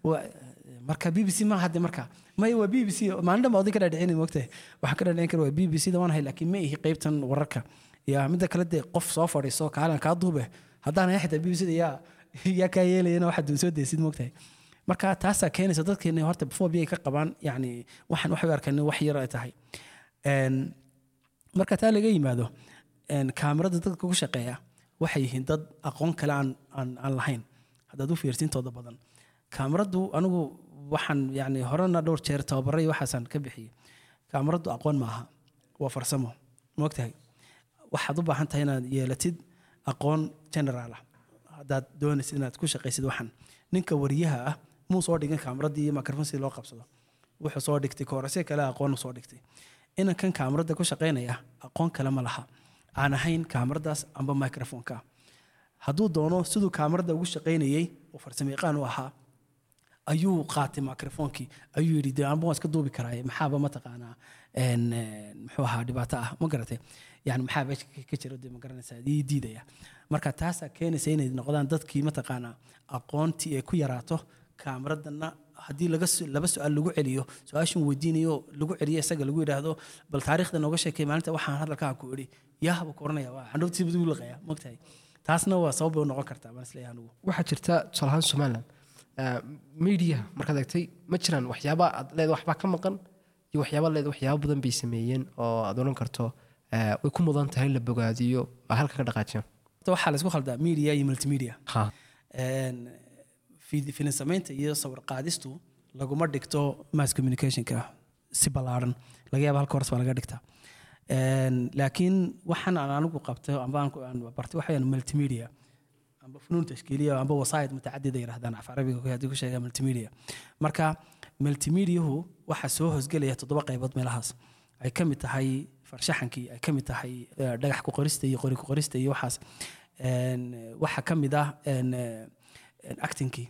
marka B B C ma hadda marka ma waa B B C maalinta ma oday ka dhaadhicin moogtay waxa ka dhaadhicin kara waa B B C da waan hay laakiin ma ihi qaybtan wararka ya midda kale de qof soo fadhiiso kaalan ka duube hadaan ay xitaa B B C da ya ya ka yeelayna waxa duu soo deesid moogtay marka taas ay keenaysa dadkeena horta phobia ay ka qabaan yani waxan wax arkaan wax yar ay tahay een marka taa laga yimaado een kaamirada dadka ku shaqeeya waxay yihiin dad aqoon kale aan aan lahayn hadda u fiirsintooda badan kaamiradu anigu waxaan yani horena dhowr jeer tababaray waxaasan ka bixiyay kaamiradu aqoon maaha waa farsamo moogtahay waxaad u baahan tahay inaad yeelatid aqoon general ah haddaad doonaysid inaad ku shaqaysid waxan ninka wariyaha ah muu soo dhigan kaamirada iyo microphone si loo qabsado wuxuu soo dhigtay koorasyo kale aqoon soo dhigtay inankan kaamirada ku shaqeynaya aqoon kale ma laha aan ahayn kaamiradaas amba microphone-ka hadduu doono siduu kaamirada ugu shaqeynayay oo farsamo yaqaan u ahaa ayuu qaatay microphone-kii ayuu yidhi dee anba waan iska duubi karaa maxaaba ma taqaanaa een muxuu ahaa dhibaato ah ma garatay yani maxaa meesha ka jira dee ma garanaysaa ii diidaya marka taasaa keenaysa inay noqdaan dadkii ma taqaanaa aqoontii ay ku yaraato kaamiradana haddii laga laba su-aal lagu celiyo su-aashin weydiinayo lagu celiyo isaga lagu yidhaahdo bal taariikhda nooga sheekay maalinta waxaan hadalkaa ku idhi yaahba ku oranaya waa candhuurtii buu laqaya mogtahay taasna waa sabab u noqon kartaa baan isleeyahay anigu waxaa jirta tusaale ahaan Somaliland media markaad eegtay ma jiraan waxyaaba aad leedahay waxba ka maqan iyo waxyaaba leedahay waxyaaba badan bay sameeyeen oo aad oran karto way ku mudan tahay la bogaadiyo halka ka dhaqaajin waxaa la isku khaldaa media iyo multimedia ha een filim samaynta iyo sawir qaadistu laguma dhigto mass communicationka si ballaaran laga yaabo halka hoos baa laga dhigtaa een laakiin waxaan aan anigu qabto amba aan bartay waxaan multimedia amba funuun tashkiiliya amba wasaayid mutacadida yiraahdaan af carabiga ku hadii ku sheegaa multimedia marka multimediahu waxa soo hoosgelaya toddoba qaybood meelahaas ay ka mid tahay farshaxankii ay ka mid tahay dhagax ku qorista iyo qori ku qorista iyo waxaas een waxa ka mid ah een actingkii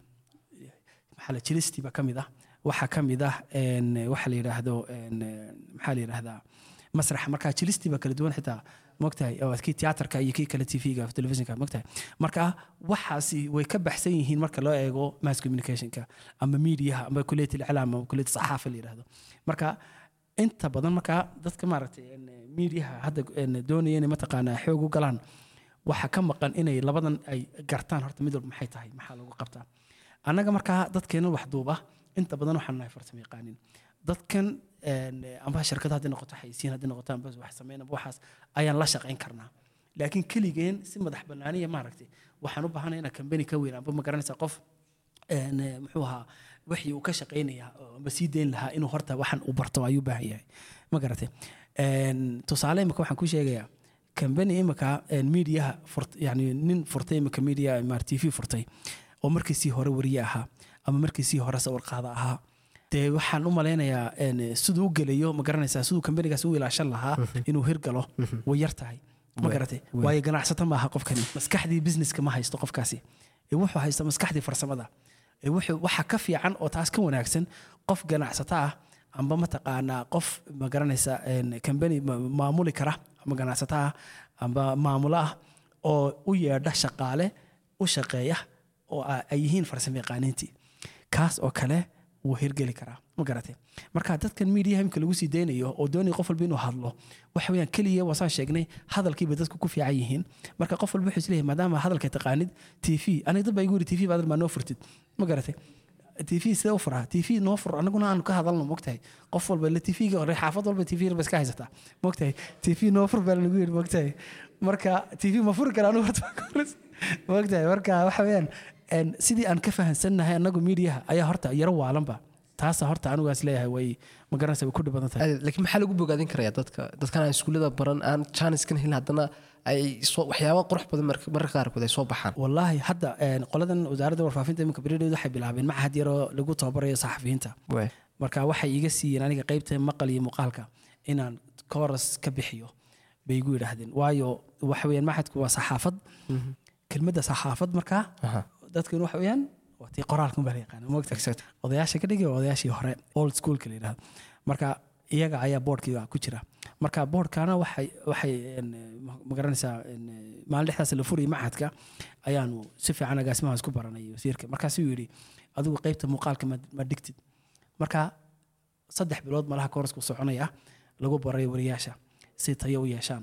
maxaa la jilisti ba ka mid ah waxa ka mid ah een waxa la yiraahdo een maxaa la yiraahdaa masrax marka jilisti ba kala duwan xitaa mogtahay oo kii tiyaatarka iyo kii kale T V-ga televisionka mogtahay marka waxaasi way ka baxsan yihiin marka loo eego mass communicationka ama media ama kulliyadda iclaam ama kulliyadda saxaafada la yiraahdo marka inta badan marka dadka maaragtay media hadda doonayeen ma taqaanaa xoog u galaan waxa ka maqan inay labadan ay gartaan horta mid walba maxay tahay maxaa lagu qabtaa annaga marka dadkeena wax duuba inta badan waxaan nahay farsamo yaqaanin dadkan amba shirkadaha hadii noqoto xayisiin hadii noqoto amba wax sameeyna waxaas ayaan la shaqeyn karnaa laakiin kaligeen si madax banaaniya maaragtay waxaan u baahanahay in company ka weyn amba ma garanaysaa qof een muxuu ahaa wixii uu ka shaqeynaya amba sii deyn lahaa inuu horta waxan u barto ayuu baahan yahay ma garatay een tusaale imika waxaan ku sheegayaa company imika media furt yani nin furtay imika media mar T V furtay oo markiisii hore wariye ahaa ama markiisii hore sawir qaada ahaa dee waxaan u maleynayaa siduu u gelayo ma garanaysaa siduu companygaas u ilaashan lahaa inuu hirgalo way yar tahay ma garatay waayo ganacsato ma aha qofkani maskaxdii businesska ma haysto qofkaasi ee wuxuu haysta maskaxdii farsamada ee wuxuu waxa ka fiican oo taas ka wanaagsan qof ganacsato ah amba ma taqaanaa qof ma garanaysaa company maamuli kara ama ganacsato ah amba maamulo ah oo u yeedha shaqaale u shaqeeya oo ay yihiin farsamo yaqaaniintii kaas oo kale wuu hirgeli karaa ma garatay marka dadkan media imka lagu sii deynayo oo doonay qof walba inuu hadlo waxa weeyaan kaliya wasaan sheegnay hadalkiiba dadku ku fiican yihiin marka qof walba wuxuu isleeyahay maadaama hadalka taqaanid T V aniga dad baa igu yiri T V baad ma noo furtid ma garatay T V sida u furaa T V noo fur anaguna aan ka hadalno mogtahay qof walba la T V-ga hore xaafad walba T V ba iska haysata mogtahay T V noo fur baa lagu yiri mogtahay marka T V ma fur karaan horta mogtahay marka waxa weeyaan en sidii aan ka fahansanahay anagu media ayaa horta yaro waalanba taas horta anigu as leeyahay way ma garanaysaa ku dhibadan tahay laakiin maxaa lagu bogaadin karayaa dadka dadkan aan iskuulada baran aan chance kan helin hadana ay waxyaabo qurux badan marka qaarkood ay soo baxaan wallahi hadda qoladan wasaaradda warfaafinta imika bariireed waxay bilaabeen maxad yaro lagu tababarayo saxafiyiinta marka waxay iga siiyeen aniga qaybta maqal iyo muuqaalka inaan course ka bixiyo bay igu yiraahdeen waayo waxa weeyaan maxadku waa saxaafad kelmadda saxaafad marka dadkan waxa weeyaan waqti qoraalkan baa la yaqaan moogta odayaasha ka dhigay odayaashii hore old school ka leeyahay marka iyaga ayaa boardkiga ku jira marka boardkana waxay waxay ma garanaysaa maalin dhexdaas la furay macadka ayaanu si fiican agaasimaha isku baranay wasiirka markaas uu yiri adigu qaybta muuqaalka ma dhigtid marka saddex bilood malaha koorsku soconaya lagu baray wariyaasha si tayo u yeeshaan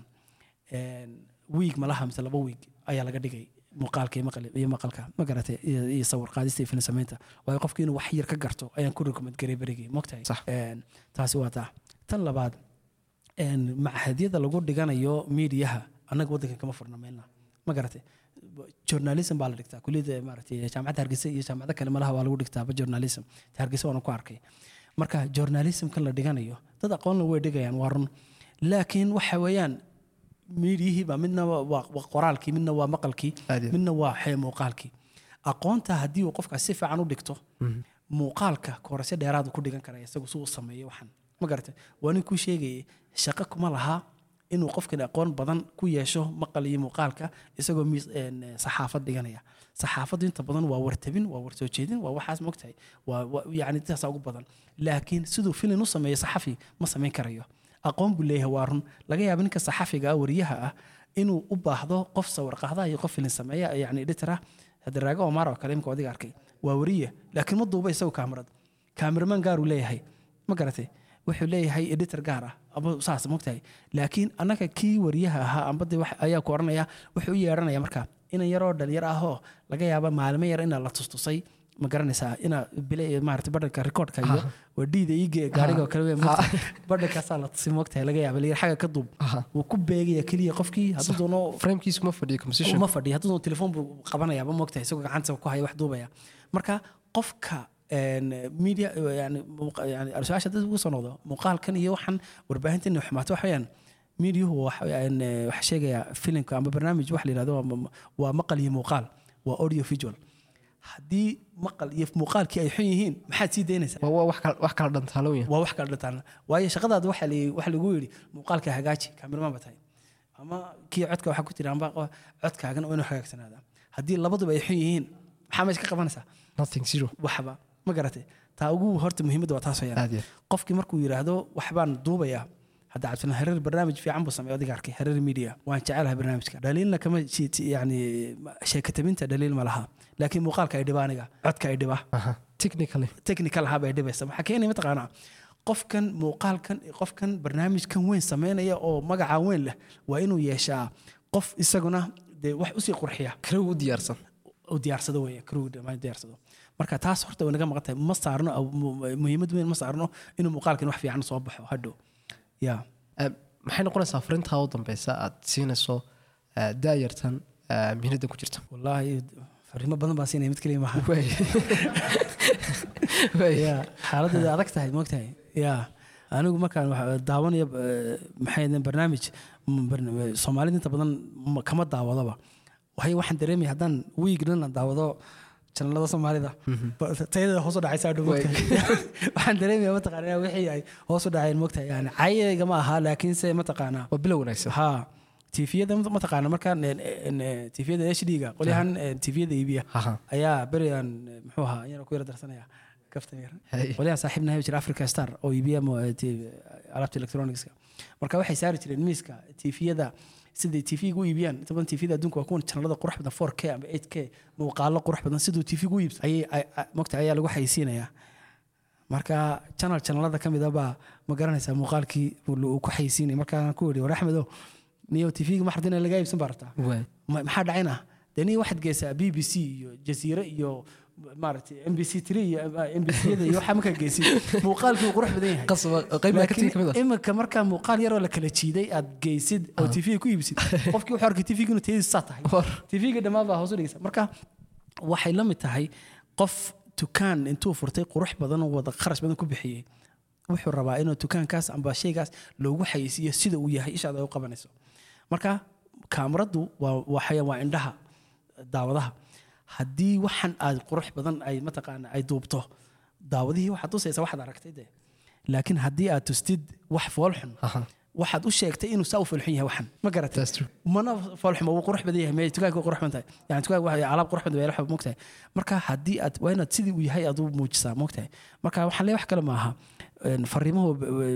een week malaha mise laba week ayaa laga dhigay muuqaalka iyo maqal iyo maqalka ma garatay iyo sawir qaadista iyo film samaynta way qofkii inuu wax yar ka garto ayaan ku recommend garay barigay mogtahay een taasi waa taa tan labaad een macahadyada lagu dhiganayo meediyaha anaga wadanka kama furna meelna ma garatay journalism baa la dhigtaa kulliyada maaragtay jaamacadda Hargeysa iyo jaamacadda kale malaha waa lagu dhigtaa journalism Hargeysa waan ku arkay marka journalism kan la dhiganayo dad aqoon way dhigayaan waa run laakiin waxa weeyaan meediyihi ba midna waa qoraalkii midna waa maqalkii midna waa xee muuqaalkii aqoonta haddii uu qofka si fiican u dhigto muuqaalka koorasyo dheeraad ku dhigan kara isagu soo sameeyo waxan ma garatay waa nin ku sheegay shaqo kuma laha inuu qofkan aqoon badan ku yeesho maqal iyo muuqaalka isagoo saxaafad dhiganaya saxaafadu inta badan waa wartabin waa war soo jeedin waa waxaas mogtahay waa yaani taas ugu badan laakiin sidoo filim u sameeyo saxafi ma sameyn karayo aqoon buu leeyahay waa run laga yaabo ninka saxafiga ah wariyaha ah inuu u baahdo qof sawir qaada iyo qof filim sameeya yani editor ah hadraaga Omar oo kale imka wadiga arkay waa wariye laakiin ma duuba isagu kaamirad cameraman gaar uu leeyahay ma garatay wuxuu leeyahay editor gaar ah aba saas moogtahay laakiin annaga kii wariyaha ahaa amba de wax ayaa ku oranaya wuxuu u yeeranaya marka in yaroo dhalinyaro ah oo laga yaabo maalmo yar in la tustusay ma garanaysaa ina bilay maartay badalka recordka iyo wadida iige gaariga kale weey moogtahay badalka sala tusay moogtahay laga yaabo leeyahay xaga ka dub uu ku beegaya kaliya qofkii haduu doono framekiisu ma fadhiyo composition ma fadhiyo haduu doono telefoon buu qabanaya ba moogtahay isagoo gacanta ku haya wax duubaya marka qofka media yani yani arsaasha dad ugu soo noqdo muuqaalkan iyo waxan warbaahinta inuu xumaato waxayaan meediyahu wax sheegaya filimka ama barnaamij wax la yiraahdo waa maqal iyo muuqaal waa audio visual hadii maqal iyo muuqaalkii ay xun yihiin maxaad sii deynaysaa waa wax kala wax kala dhantaalooyin waa wax kala dhantaan waayo shaqadaadu waxa la wax lagu yiri muuqaalka hagaaji cameraman batay ama kii codka waxa ku tiraan baa codkaagan oo inuu hagaagsanaada hadii labaduba ay xun yihiin maxaa meesha ka qabanaysaa nothing zero waxba ma garatay taa ugu horta muhiimadda waa taas weeyaan qofkii markuu yiraahdo waxbaan duubaya hadda cabsan hareer barnaamij fiican buu sameeyo adiga arkay hareer media waan jecelahay barnaamijka dhaliilna kama yani sheekataminta dhaliil ma laha laakiin muuqaalka ay dhibaaniga codka ay dhiba technically technical haba ay dhibaysa waxa keenay ma taqaana qofkan muuqaalkan qofkan barnaamijkan weyn sameynaya oo magaca weyn leh waa inuu yeeshaa qof isaguna de wax u sii qurxiya crew u diyaarsan u diyaarsado weey crew ma diyaarsado marka taas horta wanaga maqatay ma saarno muhiimad weyn ma saarno inuu muuqaalkan wax fiican soo baxo hadho ya maxay noqonaysaa fariinta u dambaysa aad siinayso daayartan mihnada ku jirta wallahi fariimo badan baa siinay mid kaliya ma aha ya xaaladda adag tahay moogtahay ya anigu markaan daawanayo maxay barnaamij Soomaalida inta badan kama daawadaba waxay waxaan dareemay haddaan weeknan daawado channelada Soomaalida tayada hoos u dhacaysa dhawaan waxaan dareemay ma taqaanaa wixii ay hoos u dhaceen moogtahay yani cayiga ma aha laakiin se ma taqaanaa waa bilow wanaagsan ha tvda ma taqaanaa markaan tvda H D ga qoliyahan tvda iibiya ayaa bariyan muxuu ahaa inaan ku yar darsanaya kaftan yar qoliyaha saaxiibna jira Africa Star oo iibiya alaabta electronics marka waxay saari jireen miiska tvda sidii T V gu iibiyaan inta badan T V da adduunka waa kuwan channelada qurux badan four K ama eight K muuqaalo qurux badan sidoo T V gu iibs ay moogta ayaa lagu xayisiinaya marka channel channelada kamid ah ma garanaysaa muuqaalkii uu ku xayisiinay marka aan ku wari war Axmedo niyo T V gu ma xardina laga iibsan barta maxaa dhacayna dani waxad geesaa B B C iyo Jazeera iyo maartay M B C three iyo M B C da iyo waxa marka geesay muuqaalkii qurux badan yahay qasab qayb ka tii kamid ah imka marka muuqaal yar oo la kala jiiday aad geesid oo T V ku iibsid qofkii wuxuu arkay T V gu inuu tayadiisa tahay T V ga dhamaan baa hoos u dhigaysa marka waxay la mid tahay qof tukaan intuu furtay qurux badan oo wada kharash badan ku bixiyay wuxuu rabaa inuu tukaankaas amba shaygaas loogu xayisiyo sida uu yahay ishaada ay u qabanayso marka kaamiradu waa waxay waa indhaha daawadaha haddii waxan aad qurux badan ay ma taqaana ay duubto daawadihii waxaad tusaysaa waxaad aragtay de laakiin haddii aad tustid wax fool xun waxaad u sheegtay inuu saa u foolxun yahay waxan ma garatay mana fool xun uu qurux badan yahay meey tukaanka qurux badan tahay yani tukaanka waxa alaab qurux badan weelxa moogtahay marka haddii aad waa inaad sidii uu yahay aad u muujisaa moogtahay marka waxaan leeyahay wax kale ma aha fariimaha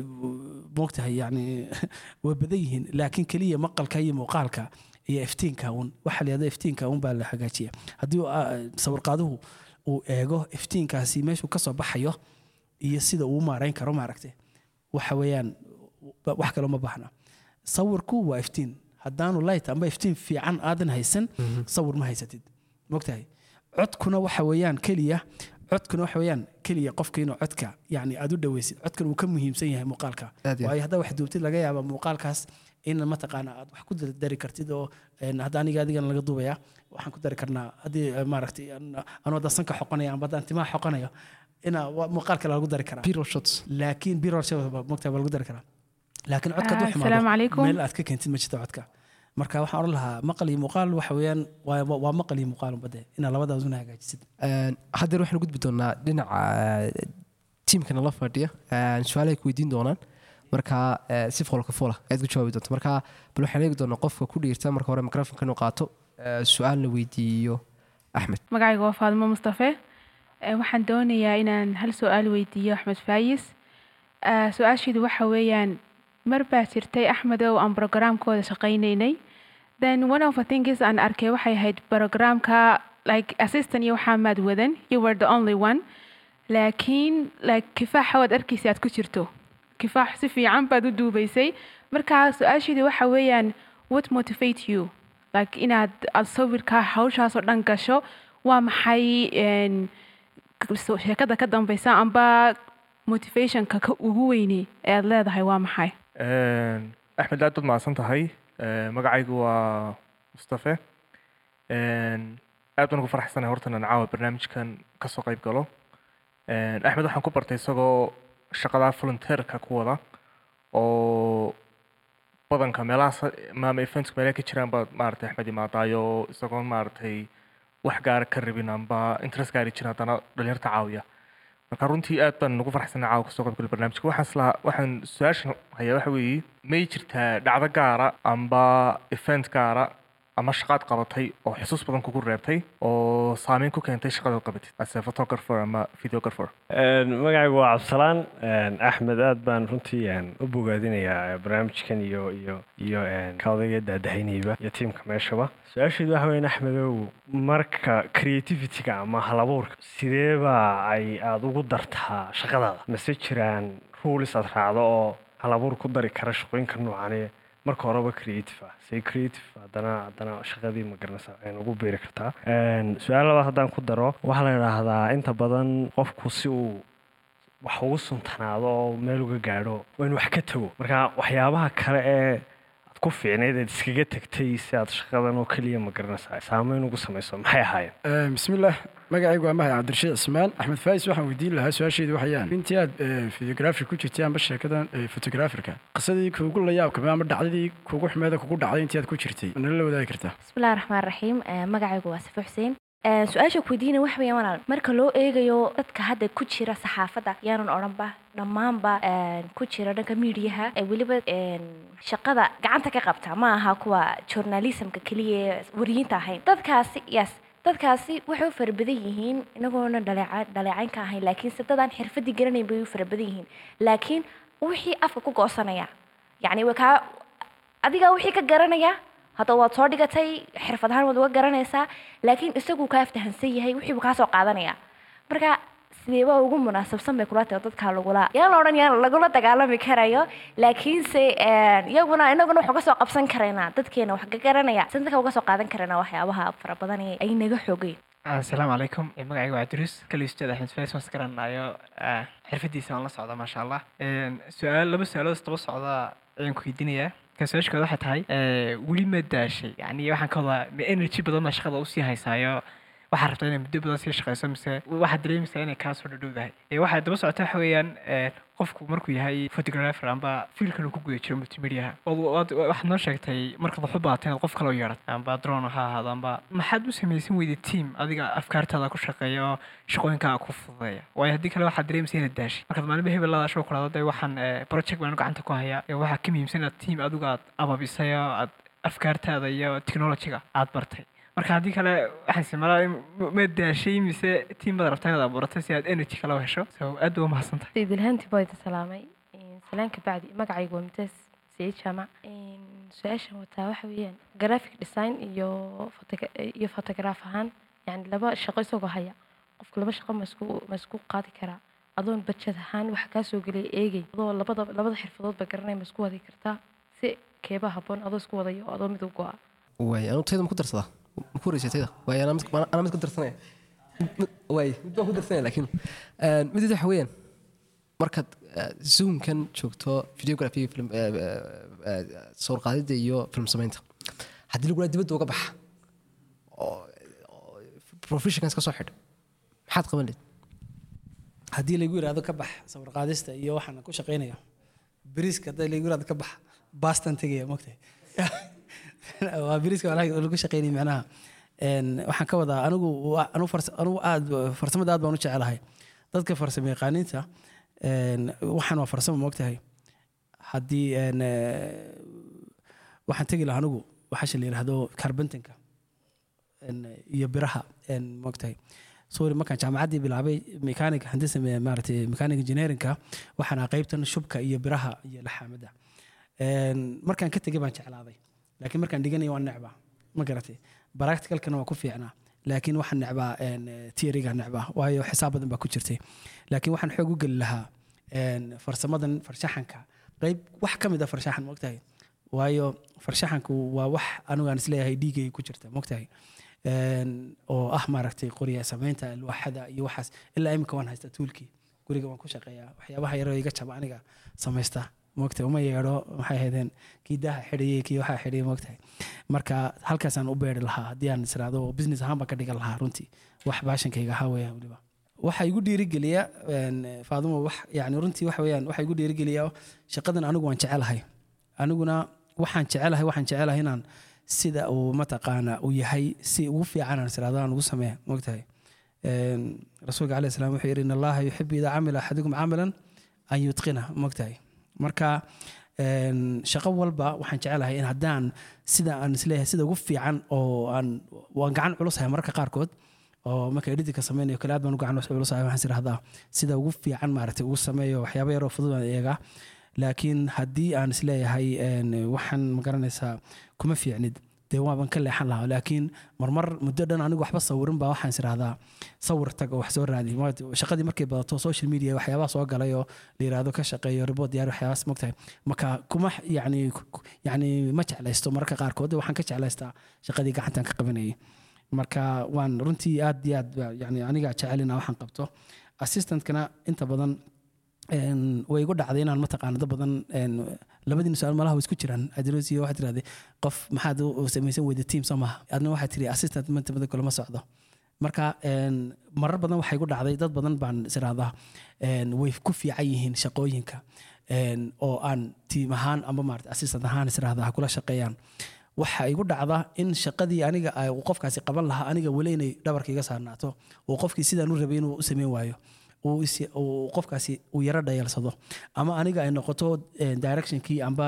moogtahay yani way badan yihiin laakiin kaliya maqalka iyo muuqaalka iyo iftiinka uun waxa la yiraahdo iftiinka uun baa la hagaajiyaa haddii sawir qaaduhu uu eego iftiinkaasi meeshuu ka soo baxayo iyo sida uu maareyn karo maaragtay waxa weeyaan wax kale ma baahna sawirku waa iftiin haddaanu light amba iftiin fiican aadan haysan sawir ma haysatid moogtahay codkuna waxa weeyaan kaliya codkuna waxa weeyaan kaliya qofka inuu codka yani aad u dhaweysid codkan uu ka muhiimsan yahay muuqaalka waayo hadda wax duubtid laga yaabo muuqaalkaas in ma taqaana aad wax ku dari kartid oo hadda aniga adigan laga duubaya waxaan ku dari karnaa hadii maaragtay anoo dasanka xoqonaya amba daan timaha xoqonayo ina muuqaalka lagu dari karaa b-roll shots laakiin b-roll shots moogtahay lagu dari karaa laakiin codka duu xumaado meel aad ka keentid ma jirto codka marka waxaan oran lahaa maqal iyo muuqaal waxa weeyaan waa maqal iyo muuqaal bade ina labadaas una hagaajisid hadda waxaan gudbi doonaa dhinaca tiimkana la fadhiya su'aalaha ku weydiin doonaan marka si foolka foola aad ku jawaabi doonto marka bal waxaan eegi doonaa qofka ku dhiirta marka hore microphone kan uu qaato su'aal la weydiiyo Axmed magacaygu waa Faadimo Mustafa waxaan doonayaa inaan hal su'aal weydiiyo Axmed Faayis su'aashiidu waxa weeyaan marba jirtay Axmedow aan programkooda shaqaynaynay then one of the things aan arkay waxay ahayd programka like assistant iyo waxa maad wadan you were the only one laakiin like kifaaxa waad arkaysa aad ku jirto kifaax si fiican baad u duubaysay markaa su-aasheedu waxa weeyaan what motivate you like inaad aad sawirka hawshaasoo dhan gasho waa maxay sheekada ka dambaysa amba motivationka ka ugu weyni ee aad leedahay waa maxay axmed aad baad mahadsan tahay magacaygu waa mustafe aad baan ugu faraxsanahay horta inaan caawa barnaamijkan kasoo qayb galo axmed waxaan ku bartay isagoo shaqada volunteerka ku wada oo badanka meelahaas maama events meelaha ka jiraan baad maaragtay axmed imaadaayo isagoo maaragtay wax gaara ka rabin amba interest gaari jira haddana dhalinyarta caawiya marka runtii aad baan ugu faraxsanahay caawa kasoo qayb galo barnaamijka waxaan isla waxaan su-aashan hayaa waxa weeye may jirtaa dhacdo gaara amba event gaara ama shaqaad qabatay oo xusuus badan kugu reebtay oo saameyn ku keentay shaqada qabatid as a photographer ama videographer magacaygu waa cabdisalaan axmed aad baan runtii u bogaadinayaa barnaamijkan iyo iyo iyo kaodayga daadahaynayba iyo tiimka meeshaba su-aasheedu waxa weyn axmedow marka creativity-ga ama halabuurka sideeba ay aada ugu dartaa shaqadaada mase jiraan rules aad raacdo oo halabuur ku dari kara shaqooyinka noocani marka horeba creative ah say creative haddana haddana shaqadii ma garanaysaa ay ugu beeri kartaa su-aal labaad haddaan ku daro waxaa la yidhaahdaa inta badan qofku si uu wax ugu suntanaado oo meel uga gaadho waa in wax ka tago marka waxyaabaha kale ee aad ku fiicnayd aad iskaga tagtay si aad shaqadan oo keliya ma garanaysaa saameyn ugu samayso maxay ahaayeen bismillaah magacaygu waa mahad cabdirashiid cismaan axmed faais waxaan weydiin lahaa su-aasheedu waxayaan intii aad videography ku jirtay amba sheekadan photographerka qisadii kuugu la yaabka ama dhacdadii kuugu xumeeda kugu dhacday intii aad ku jirtay ma nala wadaagi kartaa bismillahi raxmaan raxiim magacaygu waa safo xuseen su-aasha ku weydiina wax weeyaan walaal marka loo eegayo dadka hadda ku jira saxaafadda yaanan odhanba dhammaanba ku jira dhanka miidiyaha ee weliba shaqada gacanta ka qabta ma aha kuwa journalismka keliya wariyiinta ahayn dadkaasi yes dadkaasi waxay u farabadan yihiin inagoona dhaleecayn ka ahayn laakiin se dadaan xirfadii garanayn bay u farabadan yihiin laakiin wixii afka ku goosanaya yacni way kaa adigaa wixii ka garanaya hadda waad soo dhigatay xirfad ahaan waad uga garanaysaa laakiin isagu kaa aftahansan yahay wixii buu kaa soo qaadanaya marka sideeba ugu munaasabsan bay kula tahay dadka lagula yaan la odhan yaan lagula dagaalami karayo laakiinse iyaguna inaguna wax uga soo qabsan karaynaa dadkeena wax ka garanaya si dadka uga soo qaadan karaynaa waxyaabaha fara badan ee ay naga xoogeen asalaamu calaykum magacaygu waa idriis kaliisteed axmed fays waan isgaranayo xirfadiisa waan la socda maasha allah su-aal laba su-aalood isdaba socda ayaan ku weydiinayaa kan su-aashkooda waxay tahay weli ma daashay yani waxaan ka wadaa ma energy badan baa shaqada usii haysaayo waxaa rabtaa inay muddo badan sii shaqeyso mise waxaad dareemaysaa inay kaa soo dhadhowdahay waxaa daba socota waxa weeyaan qofku markuu yahay photographer amba fiilkan uu ku guda jiro multimediaha waxaad noo sheegtay markaad wax u baahatay inaad qof kaloo yeedhat amba drone ha ahaado amba maxaad u samaysan weyday team adiga afkaartaada ku shaqeeya oo shaqooyinkaaga ku fududeeya waayo haddii kale waxaad dareemaysaa inaad daashay markaad maalinba hebelada shoo kulaado dee waxaan project baan gacanta ku hayaa waxaa ka muhiimsan inaad team adigu aad ababisay oo aad afkaartaada iyo technologyga aad bartay marka haddii kale waxaan isticmaalaa ma daashay mise tiimada rabtaa inaad abuuratay si aad energy kala hesho so aad waa mahadsantahay sayidilhaanti baa idin salaamay salaan ka bacdi magacaygu waa mumtaaz sayid jaamac su-aashan wataa waxa weeyaan graphic design iyo iyo photograph ahaan yani laba shaqo isagoo haya qofka laba shaqo masku ma isku qaadi karaa adoon budget ahaan waxa kaa soo gelaya eegay adoo labada labada xirfadoodba garanay ma isku wadi kartaa si keeba habboon adoo isku wadayo adoo mid u go-a waay anu tayda ma ku darsadaa ma ku wareysatayda waay anaa mid ku darsanaya waay mid baan ku darsanaya laakiin midid waxa weeyaan markaad zoomkan joogto videography film sawir qaadida iyo film samaynta haddii lagula dibadda uga baxa oo professionals ka soo xidh maxaad qaban leed haddii lagu yiraahdo ka bax sawir qaadista iyo waxaan ku shaqeynaya bariiska haddii lagu yiraahdo ka bax bastan tagaya mogtahay waa bariiska lagu shaqeynay macnaha waxaan ka wadaa anigu anigu anigu aad farsamada aad baan u jecelahay dadka farsamo yaqaaniinta waxaan waa farsamo mogtahay haddii waxaan tegi lahaa anigu waxaa la yiraahdo carbentinka iyo biraha mogtahay sorry markaan jaamacaddii bilaabay mechanic handisa maaragtay mechanic engineeringka waxaana qaybtan shubka iyo biraha iyo laxaamada markaan ka tegay baan jeclaaday laakiin markaan dhiganay waan necbaa ma garatay practicalkana waa ku fiicnaa laakiin waxaan necbaa tieriga necbaa waayo xisaab badan baa ku jirtay laakiin waxaan xoog u geli lahaa farsamadan farshaxanka qayb wax ka mid ah farshaxan moogtahay waayo farshaxanku waa wax anigu aan isleeyahay dhiigay ku jirta moogtahay oo ah maaragtay qoriya samaynta alwaaxada iyo waxaas ilaa imika waan haystaa tuulkii guriga waan ku shaqeeyaa waxyaabaha yaroo iga jaba aniga samaysta moogtahay uma yeedho maxay ahaydeen kii daaha xidhiyey kii waxaa xidhiyey moogtahay marka halkaasaan u beeri lahaa haddii aan israado business ahaan baan ka dhigan lahaa runtii wax baashankayga ahaa weeyaan weliba waxa igu dhiirigeliya faadumo wax yani runtii waxa weeyaan waxa igu dhiirigeliya shaqadan anigu waan jecelahay aniguna waxaan jecelahay waxaan jecelahay inaan sida uu mataqaana uu yahay si ugu fiican aan israado aan ugu sameeyo moogtahay rasuulka calayhi salaam wuxuu yidhi in allaha yuxibu idaa camila axadukum camalan an yutqina moogtahay marka shaqo walba waxaan jecelahay in haddaan sida aan isleeyahay sida ugu fiican oo aan waan gacan culusahay mararka qaarkood oo marka editinka sameynayo kale aad baan u gacan culusahay waxaan isirahdaa sida ugu fiican maaragtay ugu sameeyo waxyaaba yaroo fudud aan eega laakiin haddii aan isleeyahay waxaan magaranaysaa kuma fiicnid dee waaban ka leexan lahaa laakiin marmar muddo dhan anigu waxba sawirin baa waxaan isirahdaa sawir tag oo wax soo raadi shaqadii markay badato social media waxyaabaha soo galay oo la yiraahdo ka shaqeeyo report diyaar waxyaabahaas mogtahay marka kuma yani yani ma jeclaysto mararka qaarkood waxaan ka jeclaystaa shaqadii gacantaan ka qabanayay marka waan runtii aad iyo aad yani aniga jecelina waxaan qabto assistantkana inta badan way igu dhacday inaan mataqaana dad badan labadiin su'aal malaha way isku jiraan adroosiyo waxaad tiraahday qof maxaad u samaysan weyda team soo maaha adna waxaad tiri assistant manta badan kale ma socdo marka marar badan waxay igu dhacday dad badan baan isiraahdaa way ku fiican yihiin shaqooyinka oo aan team ahaan ama maarata assistant ahaan isiraahdaa ha kula shaqeeyaan waxa igu dhacda in shaqadii aniga uu qofkaasi qaban lahaa aniga weli inay dhabarka iga saarnaato oo qofkii sidaan u rabay inuu u sameyn waayo uu qofkaasi uu yaro dhayalsado ama aniga ay noqoto directionkii amba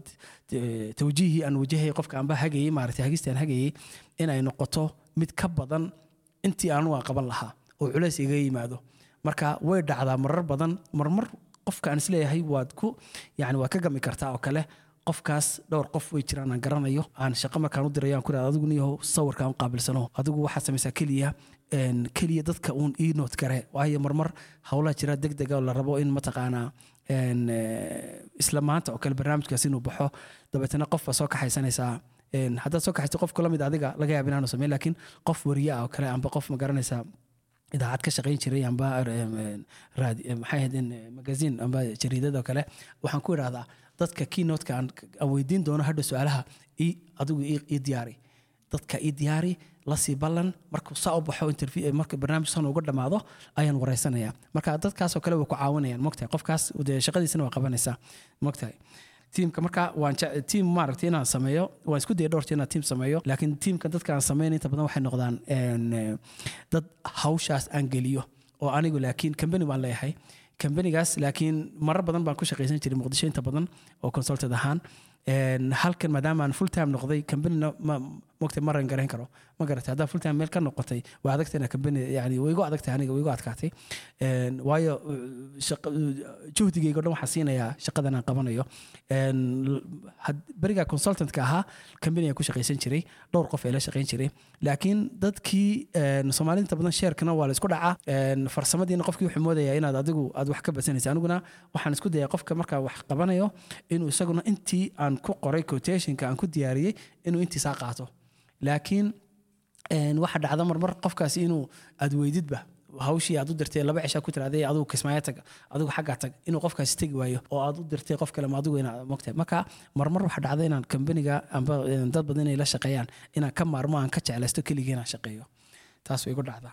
tawjiihii aan wajahayay qofka amba hagayay maaragtay hagistii aan hagayay in ay noqoto mid ka badan intii aanu aan qaban lahaa oo culays iga yimaado marka way dhacdaa marar badan marmar qofka aan isleeyahay waad ku yani waad ka gami kartaa oo kale qofkaas dhowr qof way jiraan aan garanayo aan shaqo markaan u dirayaan ku raad adigu niyo sawirkaan u qaabilsano adigu waxaad samaysaa keliya keliya dadka uun ii nood gare waayo marmar howlaha jira deg dega oo la rabo in mataqaanaa isla maanta oo kale barnaamijkaas inuu baxo dabeetana qof baa soo kaxaysanaysaa haddaad soo kaxaysto qof kula mid adiga laga yaaba inaanu sameyn laakiin qof wariye ah oo kale amba qof ma garanaysaa idaacad ka shaqayn jiray amba maxay ahaydeen magaziin amba jariidada oo kale waxaan ku idhaahdaa dadka keynote-ka aan weydiin doono hadha su-aalaha adigu ii diyaari dadka ii diyaari lasii ballan markuu saa u baxo interview marka barnaamij san uga dhammaado ayaan wareysanayaa marka dadkaasoo kale way ku caawinayaan mogtahay qofkaas dee shaqadiisana waa qabanaysaa mogtahay tiimka marka waan tiim maaragtay inaan sameeyo waan isku daya dhowrta inaan tiim sameeyo laakiin tiimka dadka aan sameyn inta badan waxay noqdaan dad hawshaas aan geliyo oo anigu laakiin company baan leeyahay companygaas laakiin marar badan baan ku shaqaysan jiray muqdisho inta badan oo consultant ahaan halkan maadaama aan full time noqday companyna mogtay maran garayn karo ma garatay haddaa full time meel ka noqotay waa adagtay inaa company yani way igu adagtay aniga way igu adkaatay waayo juhdigayga o dhan waxaa siinayaa shaqadan aan qabanayo beriga consultantka ahaa company aan ku shaqaysan jiray dhowr qof ee la shaqayn jiray laakiin dadkii soomaalida inta badan sheerkana waa la isku dhacaa farsamadiina qofkii wuxuu moodayaa inaad adigu aad wax ka badsanaysa aniguna waxaan isku dayaa qofka markaa wax qabanayo inuu isaguna intii aan ku qoray quotationka aan ku diyaariyey inuu intiisaa qaato laakiin waxa dhacda marmar qofkaasi inuu aad weydidba hawshii aad u dirtay laba cisha ku tiraahday adigu kismaayo tag adigu xagga tag inuu qofkaasi tagi waayo oo aad u dirtay qof kale ma adigu inaad mogtahay marka marmar waxa dhacda inaan companyga amba dad badan inay la shaqeeyaan inaan ka maarmo aan ka jeclaysto keligii inaan shaqeeyo taas way igu dhacdaa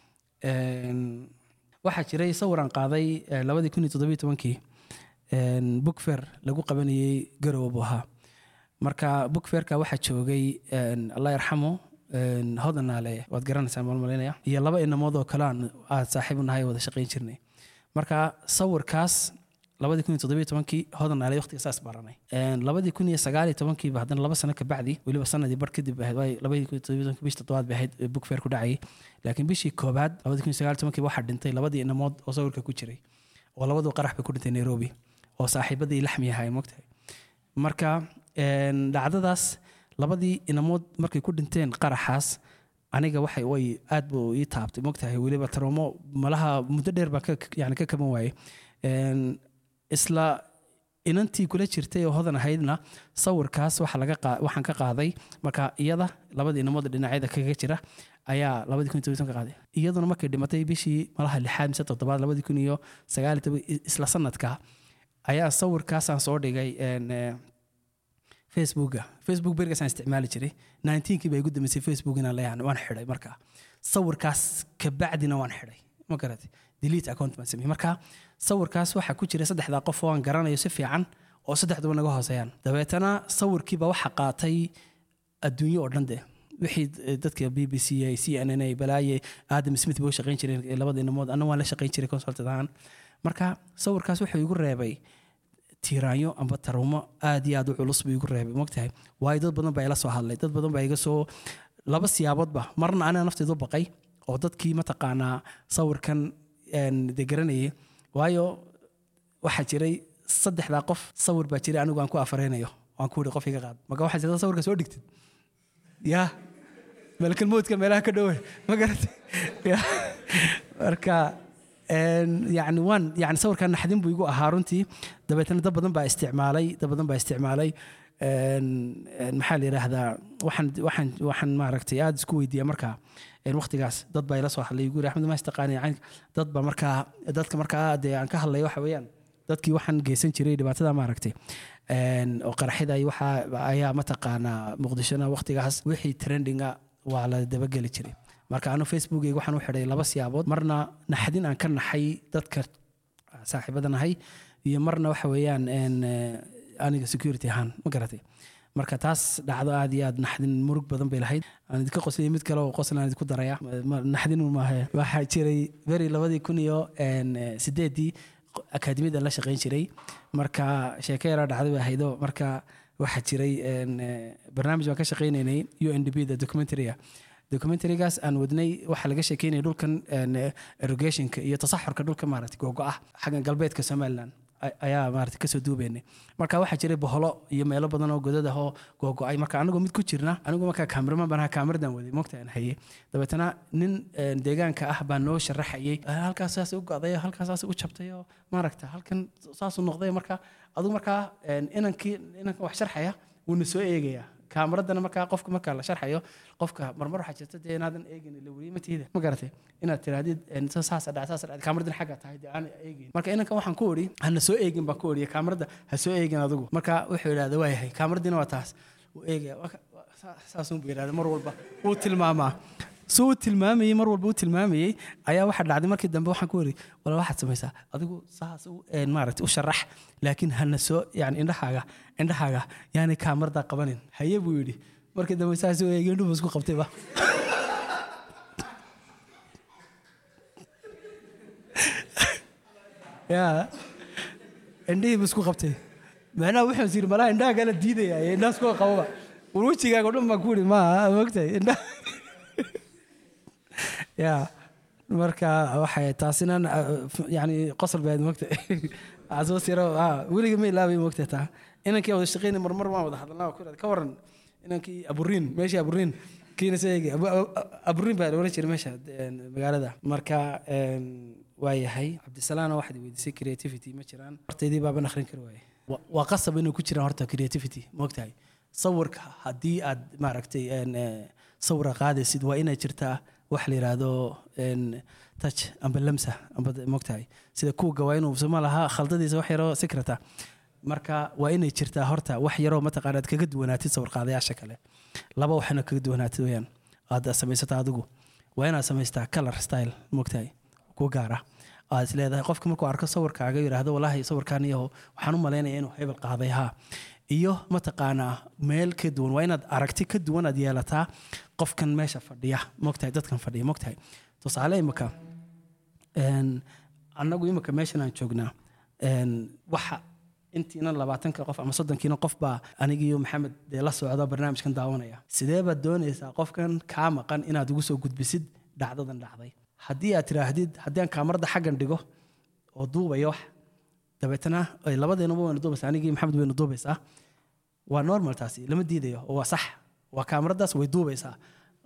waxaa jiray sawir aan qaaday labadii kun iyo toddobiyo tobankii book fair lagu qabanayay garowe buu ahaa marka book fairka waxaa joogay allah yarxamo hodan naale waad garanaysaa maalmalinaya iyo laba inamood oo kale aan aad saaxiib u nahay wada shaqayn jirnay marka sawirkaas labadii kun iyo toddobiyo tobankii hodan naale waqtiga saas baranay labadii kun iyo sagaal iyo tobankii ba haddana laba sano ka bacdi weliba sanadii bar kadib ahayd waay labadii kun iyo toddobiyo tobankii bishii toddobaad bay ahayd book fair ku dhacayay laakiin bishii koobaad labadii kun iyo sagaal iyo tobankii waxaa dhintay labadii inamood oo sawirka ku jiray oo labadu qarax bay ku dhintay nairobi oo saaxiibadii laxmi ahay mogtahay marka dhacdadaas labadii inamood markay ku dhinteen qaraxaas aniga waxay way aad buu ii taabtay mogtahay weliba taroomo malaha muddo dheer baan ka yani ka kaban waayey Een, isla inantii kula jirtay oo hodan ahaydna sawirkaas waxa laga qaa- waxaan ka qaaday marka iyada labadii inamood dhinacyada kaga jira ayaa labadii kun iyo toban ka qaaday iyaduna markay dhimatay bishii malaha lixaad mise toddobaad labadii kun iyo sagaal iyo toban isla sanadka ayaa sawirkaasaan soo dhigay een, eh, facebooka facebook berigaasaan isticmaali jiray nineteen-kii baa igu dambeysay facebook inaan leeyahay waan xidhay markaa sawirkaas kabacdina waan xidhay ma garatay delete account baan sameeyey marka sawirkaas waxaa ku jira saddexdaa qof oo aan garanayo si fiican oo saddexduba naga hooseeyaan dabeetana sawirkiiba waxa qaatay adduunyo oo dhan de wixii eh, dadka b b c a c n n a balaaye adam smith buu shaqayn jiray eh, labada inamood anna waan la shaqayn jiray consultant ahaan marka sawirkaas wuxuu igu reebay tiiraanyo amba tarumo aad iyo aad u culus buu igu reebay mogtahay waayo dad badan baa ila soo hadlay dad badan baa iga soo laba siyaaboodba marna aniga naftaydu baqay oo dadkii mataqaanaa sawirkan een, de garanayay waayo waxaa jiray saddexdaa qof sawir baa jiray anigu aan ku afareynayo waan ku ihi qof iga qaad marka waxaa jirta sawirka soo dhigtid ya malakal mowdka meelaha ka dhowe ma garatay Ya. marka een, yacni waan yacni sawirkan naxdin buu igu ahaa runtii dabeetana dad badan baa isticmaalay dad badan baa isticmaalay een, een, maxaa la yidhaahdaa waxaan waxaan waxaan maaragtay aad isku weydiiya markaa een, waqtigaas dad baa ila soo hadlay igu yidhi axmed ma istaqaani caynka dad baa markaa dadka markaa dee aan ka hadlay waxa weeyaan dadkii waxaan geysan jiray dhibaatada maaragtay een, oo qaraxida iyo waxaa ayaa mataqaanaa muqdishona waqtigaas wixii trendinga waa la dabageli jiray marka anu facebookayga waxaan u xidhay laba siyaabood marna naxdin aan ka naxay dadka saaxiibada nahay iyo marna waxa weeyaan een, eh, aniga security ahaan ma garatay marka taas dhacdo aad iyo aad naxdin murug badan bay lahayd aan idinka qosliyay mid kale oo qosl aan idinku daraya Ma- naxdin un maahe waxaa jiray beri labadii kun iyo een, eh, sideedii akaademiyada la shaqayn jiray marka sheeko yaraa dhacday bay ahaydo marka waxaa jiray een, eh, barnaamij baan ka shaqaynaynay u n d b da documentary-ga documentarygaas aan wadnay waxaa laga sheekeynaya dhulkan een, eh, irrigationka iyo tasaxurka dhulka maaragtay googo-ah xaggan galbeedka somaliland ay- ayaa maaragtay kasoo duubeynay marka waxaa jiray boholo iyo meelo badan oo godad ah oo googo-ay marka anagoo mid ku jirna anigu markaa cameraman baan ahaa cameradan waday mogta aan hayay dabeetana nin een, deegaanka ah baa noo sharaxayay "Ah, halkaas saas u go'day oo halkaas saas u jabtay oo maaragta halkan saasuu noqday marka adigu markaa een, inankii inanka wax sharxaya wuuna soo eegayaa kaamaradana markaa qofka markaa la sharxayo qofka marmar waxaa jirta dee inaadan eegin ila weli ma tiida ma garatay inaad tirahdid een, sa- saasa dhac saasa dhac kaamaradana xagga tahay dee aan eegin marka inankan waxaan ku odhi hana soo eegin baan ku odhiya kaamarada ha soo eegin adigu marka wuxuu yidhahda waa yahay kaamaradiina waa taas wuu eegaya waa ka- waa- saa- saasuun buu yidhahda mar walba wuu tilmaamaa suu u tilmaamayey mar walba u tilmaamayey ayaa waxaa dhacday markii dambe waxaan ku iri wala waxaad samaysaa adigu saas u een, maaragtay u sharax laakiin hana soo yani indhahaaga indhahaaga yaani kaamarada qabanin haye buu yidhi markii dambe saas u eegay indhuhu isku qabtayba ya indhihii buu isku qabtay macnaha wuxuu yiri malaha indhaha kala diidaya indhaha isku qababa wejigaaga oo dhan baan ku iri maaha mogtahay indhaha ya marka waxay taasina yani qosol baad mogtay asoo siro ah weliga ma ilaaway mogtay taa inankii wada shaqeynay marmar waan wada hadalnaa ku ka waran inankii aburiin meeshii aburiin kiina seegi aburiin baa loola jiray meesha een, magaalada marka een, waa yahay cabdisalaana waxaad weydiisay creativity ma jiraan horteedii baaban akhrin kari waaye Wa- waa qasab inuu ku jiraan horta creativity mogtahay sawirka haddii aad maaragtay een, eh, sawira qaadaysid waa inay jirtaa wax la yiraahdo een, touch amba lamsa amba mogtahay sida kuuga waa inuu soma laha khaldadiisa wax yaroo secreta marka waa inay jirtaa horta wax yaroo mataqaanaad kaga duwanaatid sawir qaadayaasha kale laba waxna kaga duwanaatid weyaan aad samaysata adigu waa inaad samaystaa color style mogtahay ku gaara aad is leedahay qofka markuu arko sawirkaaga yidhaahdo walaahi sawirkaan iyo waxaan u malaynaya inuu hebel qaaday haa iyo mataqaanaa meel ka duwan waa inaad aragti ka duwan aad yeelataa qofkan meesha fadhiya mogtahay dadkan fadhiya mogtahay tusaale imika een, annagu imika meeshan aan joognaa een, waxa intiina labaatanka qof ama soddonkiina qof baa anigiiyo maxamed dee la socda barnaamijkan daawanaya sidee baad doonaysaa qofkan kaa maqan inaad ugu soo gudbisid dhacdadan dhacday haddii aad tiraahdid haddii aan kaamarada xaggan dhigo oo duubaya wax dabeetana ay labadeenaba wayna duubaysaa anigii maxamed wayna duubaysaa waa normal taasi lama diidayo oo waa sax waa kaamaradaas way duubaysaa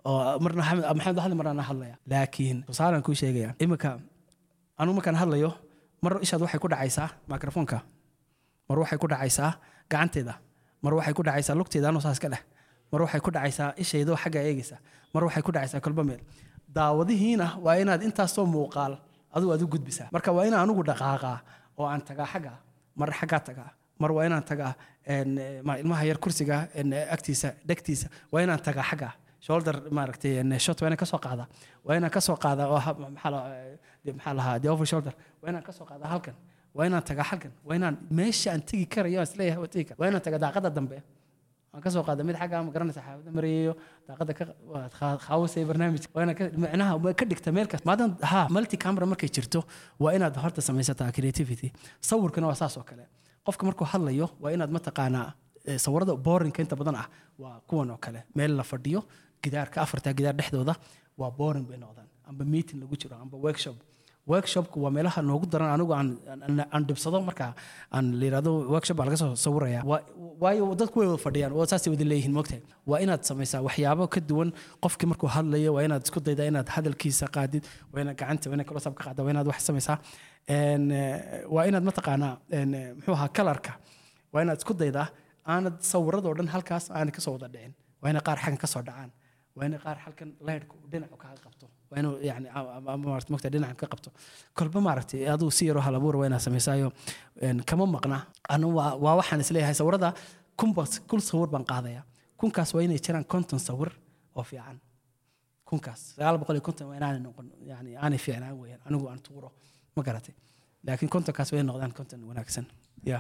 oo marna maxamed maxamed hadli marna hadlaya laakiin tusaalan ku sheegaya imika anu markaan hadlayo mar ishaad waxay ku dhacaysaa microphone-ka mar waxay ku dhacaysaa gacanteeda mar waxay ku dhacaysaa lugteeda anoo saas ka dheh mar waxay ku dhacaysaa ishaydo xagga eegaysa mar waxay ku dhacaysaa kolba meel daawadihiina waa inaad intaasoo muuqaal adigu aad u gudbisaa marka waa inaan anigu dhaqaaqaa oo aan tagaa xagga mar xaggaa tagaa mar waa inaan tagaa ilmaha yar kursiga agtiisa dhegtiisa waa inaan tagaa xagga shoulder maaragtay shot waa inaan kasoo qaadaa waa inaan kasoo qaadaa oo maxaa lahaa the over shoulder waa inaan kasoo qaadaa halkan waa inaan tagaa halkan waa inaan meesha aan tegi karayo aan isleeyahay waa tegi kara waa inaan tagaa daaqada dambe aan kasoo qaada mid xagga ma garanaysa xaafada mareeyo daaqada ka khaawasay barnaamij waa inaan macnaha ma ka dhigta meel kasta maadan ha multi camera markay jirto waa inaad horta samaysataa creativity sawirkana waa saas oo kale qofka markuu hadlayo waa inaad mataqaanaa sawirada borinka inta badan ah waa kuwan oo kale meel la fadhiyo gidaarka afarta gidaar dhexdooda waa boring bay noqdaan amba meeting lagu jiro amba workshop workshopku waa meelaha noogu daran anigu aan aan dhibsado marka aan leeyahay workshop baa laga soo sawiraya waayo dadku way wada fadhiyaan oo saas wada leeyihiin moogtay waa inaad samaysaa waxyaabo ka duwan qofkii markuu hadlayo waa inaad isku daydaa inaad hadalkiisa qaadid waa inaad gacanta waa inaad close up ka qaaddaa waa inaad wax samaysaa een waa inaad mataqaanaa een muxuu ahaa kalarka waa inaad isku daydaa aanad sawirradoo dhan halkaas aan ka soo wada dhicin waa inaad qaar xaggan ka soo dhacaan waa inaad qaar halkan leerku dhinacu ka qabto waa inuu yani maaragtay mogta dhinacan ka qabto kolba maaragtay aduu si yaro hal abuur waa inaad samaysaayo kama maqna anu waa waxaan isleeyahay sawirada kunbas kul sawir baan qaadaya kunkaas waa inay jiraan konton sawir oo fiican kunkaas sagaal boqol iyo konton waa inaanay noqon yani aanay fiicnaan weeyaan anigu aan tuuro ma garatay laakiin kontonkaas waa inay noqdaan konton wanaagsan ya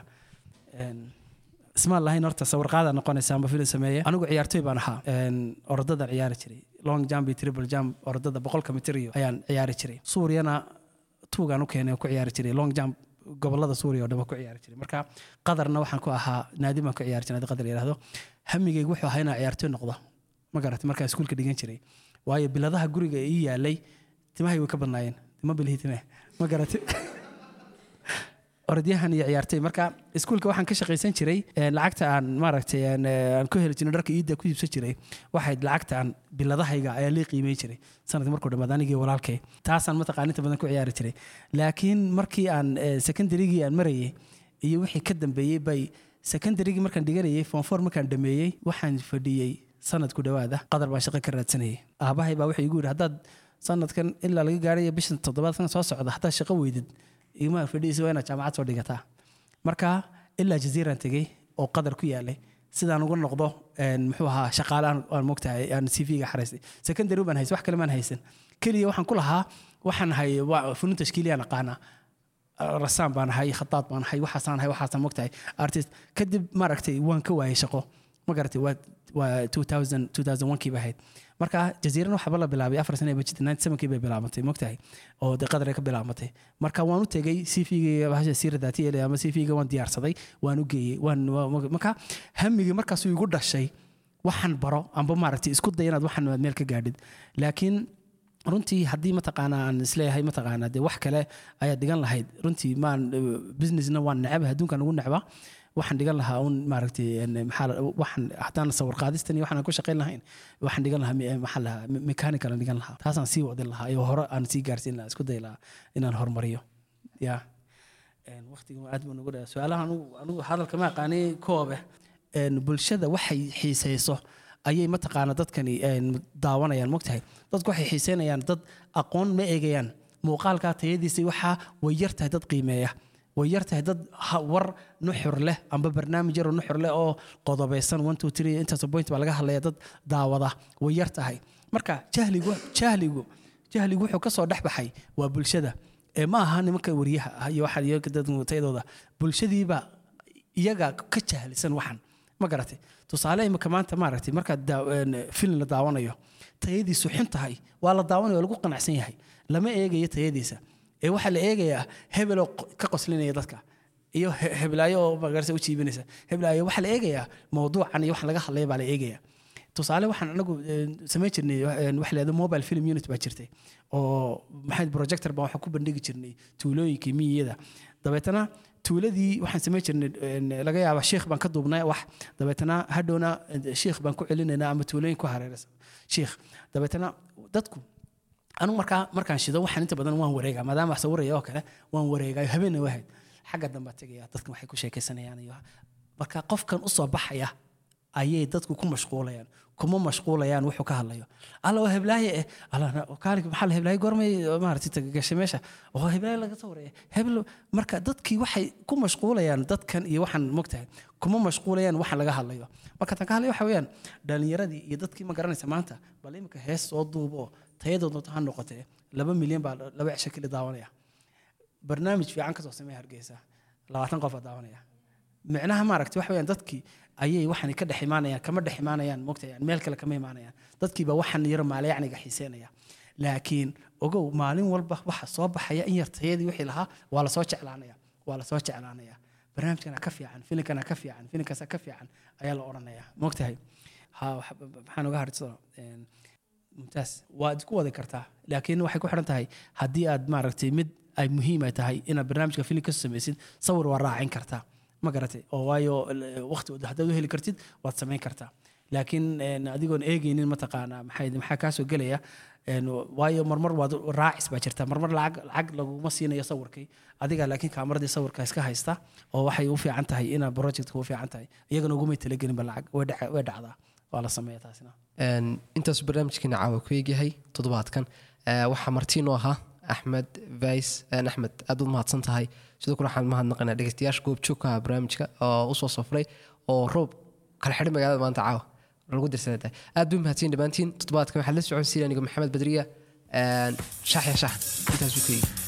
ismaan lahayn horta sawir qaada noqonaysa amba filim sameeye anigu ciyaartoy baan ahaa orodada ciyaari jiray long jump iyo triple jump orodada boqolka mitir iyo ayaan ciyaari jiray suuriyana tuugaan u keenay ku ciyaari jiray long jump gobolada suuriya oo dhan ku ciyaari jiray marka qadarna waxaan ku ahaa naadi baan ku ciyaari jiray qadar yiraahdo hamigaygu wuxuu ahaa inaan ciyaartoy noqdo ma garatay markaan iskuulka dhigan jiray waayo biladaha guriga ii yaalay timahay way ka badnaayeen ma bilihii timah ma garatay orodyahan iyo ciyaartay marka iskuulka waxaan ka shaqaysan jiray lacagta aan maaragtay aan ku heli jirnay dharka iida ku iibsan jiray waxay lacagta aan biladahayga ayaa la qiimeyn jiray sanadkii markuu dhamaad anigii walaalkay taasaan mataqaaninta badan ku ciyaari jiray laakiin markii aan secondarygii aan marayay iyo wixii ka dambeeyey bay secondarygii markaan dhiganayay form four markaan dhameeyey waxaan fadhiyey sanad ku dhawaada qadar baan shaqo ka raadsanayay aabahay baa wuxuu igu yidhi haddaad sanadkan ilaa laga gaarayo bishan toddobaad sana soo socda haddaad shaqo weydid igma fadhiisi waa inaad jaamacad soo dhigataa marka ilaa jaziiraan tegey oo qadar ku yaalay sidaan ugu noqdo muxuu ahaa shaqaale aan moogtahay aan c v-ga xaraystay secondary baan haysan wax kale maan haysan keliya waxaan ku lahaa waxaan hay funuun tashkiiliyaan aqaanaa rasaan baan ahay khataad baan ahay waxaasaan ahay waxaasaan moogtahay artist kadib maaragtay waan ka waayay shaqo ma garatay waa waa two thousand two thousand one kii ba ahayd marka jaziiran waxba la bilaabay afar sano bay jirtay ninety seven kii bay bilaabantay moogtahay oo de qadar ay ka bilaabantay marka waan u tegay c v-ga bahasha siiradaati ee ama c v-ga waan diyaarsaday waan u geeyey waan marka hamigii markaas uu igu dhashay waxaan baro amba maaragtay isku day inaad waxaan meel ka gaadhid laakiin runtii haddii mataqaanaa aan isleeyahay mataqaanaa dee wax kale ayaad dhigan lahayd runtii maan businessna waan necaba adduunkan ugu necba waxaan dhigan lahaa un maaragtay maxaa waxaan haddaan sawir qaadistan iyo waxaan ku shaqayn lahayn waxaan dhigan lahaa maxaa lahaa mechanical aan dhigan lahaa taasaan sii wadin lahaa iyo hore aan sii gaarsiin lahaa isku day lahaa inaan horumariyo ya waqtiga aad baan ugu dhayaa su-aalaha anugu anugu hadalka ma aqaanay koobe bulshada waxay xiiseyso ayay mataqaana dadkani daawanayaan mogtahay dadku waxay xiiseynayaan dad aqoon ma eegayaan muuqaalkaa tayadiisa waxaa way yar tahay dad qiimeeya way yar tahay dad war nuxur leh amba barnaamij yar oo nuxur leh oo qodobaysan one two three intaas point baa laga hadlaya dad daawada way yar tahay marka jahligu jahligu jahligu wuxuu ka soo dhex baxay waa bulshada ee ma aha nimanka wariyaha iyo waxa iyo dad tayadooda bulshadiiba iyaga ka jahlisan waxan ma garatay tusaale imika maanta maaragtay marka film la daawanayo tayadiisu xun tahay waa la daawanayo lagu qanacsan yahay lama eegayo tayadiisa ee waxa la eegayaa hebel oo ka qoslinaya dadka iyo hebelaayo oo magarsa u jiibinaysa hebelaayo waxa la eegayaa mawduucan iyo wax laga hadlay baa la eegayaa tusaale waxaan anagu sameyn jirnay wax la yiraahdo mobile film unit baa jirtay oo maxay projector baa waxa ku bandhigi jirnay tuulooyinkii miyada dabeetana tuuladii waxaan samayn jirnay laga yaaba sheekh baan ka duubnay wax dabeetana hadhowna sheekh baan ku celinaynaa ama tuulooyin ku hareeraysan sheekh dabeetana dadku anu markaa markaan shido waxaan inta badan waan wareegaa maadaama sawiraya oo kale waan wareegaa habeen wahayd xagga dambe tagaya dadku waxay ku sheekaysanayaan iyo marka qofkan u soo baxaya ayay dadku ku mashquulayaan kuma mashquulayaan wuxuu ka hadlayo alla waa heblaaye eh alla kaalig maxaa la heblaaye goormay maaragtay tagagashay meesha oo heblaaye laga soo wareeyay heblo marka dadkii waxay ku mashquulayaan dadkan iyo waxaan mogtahay kuma mashquulayaan waxa laga hadlayo marka tan ka hadlayo waxa weeyaan dhalinyaradii iyo dadkii ma garanaysa maanta bal imika hees soo duubo tayadooda ha noqotee laba milyan baa laba cisho kala daawanaya barnaamij fiican ka soo sameeya Hargeysa labaatan qof daawanaya macnaha maaragtay waxa weeyaan dadkii ayay waxaan ka dhaximaanayaan kama dhaximaanayaan moogtay meel kale kama imaanayaan dadkii ba waxaan yar maal yacniga xiiseenaya laakiin ogow maalin walba waxa soo baxaya in yartayadii wixii lahaa waa la soo jeclaanaya waa la soo jeclaanaya barnaamijkana ka fiican filimkana ka fiican filimkaas ka fiican ayaa la oranaya moogtay ha waxaan uga hartsado een mumtaas waad ku wada kartaa laakiin waxay ku xiran tahay haddii aad maaragtay mid ay muhiim ay tahay inaad barnaamijka filimka samaysid sawir waa raacin kartaa ma garatay oo waayo waqti wada haddaad u heli kartid waad samayn kartaa laakiin adigoon eegaynin mataqaanaa maxay maxaa kaa soo gelaya waayo marmar waad raacis baa jirta marmar lacag lacag laguma siinayo sawirkii adiga laakiin kaameradii sawirka iska haysta oo waxay u fiican tahay inaad projectka u fiican tahay iyagana uguma talagelin ba lacag way dhacdaa waa la sameeyaa taasina intaas barnaamijkeena caawa ku eegyahay toddobaadkan waxaa martiinoo ahaa axmed vais axmed aad u mahadsan tahay sidoo kale waxaan mahadnaqaynaa dhegeystayaasha goobjoogka barnaamijka oo usoo safray oo roob kala xidhay magaalada maanta caawa lagu dirsanay aad buu mahadsan dhammaantiin toddobaadkan waxaa la socodsiinaya aniga maxamed badriya shaax ya shaax intaas u keeyay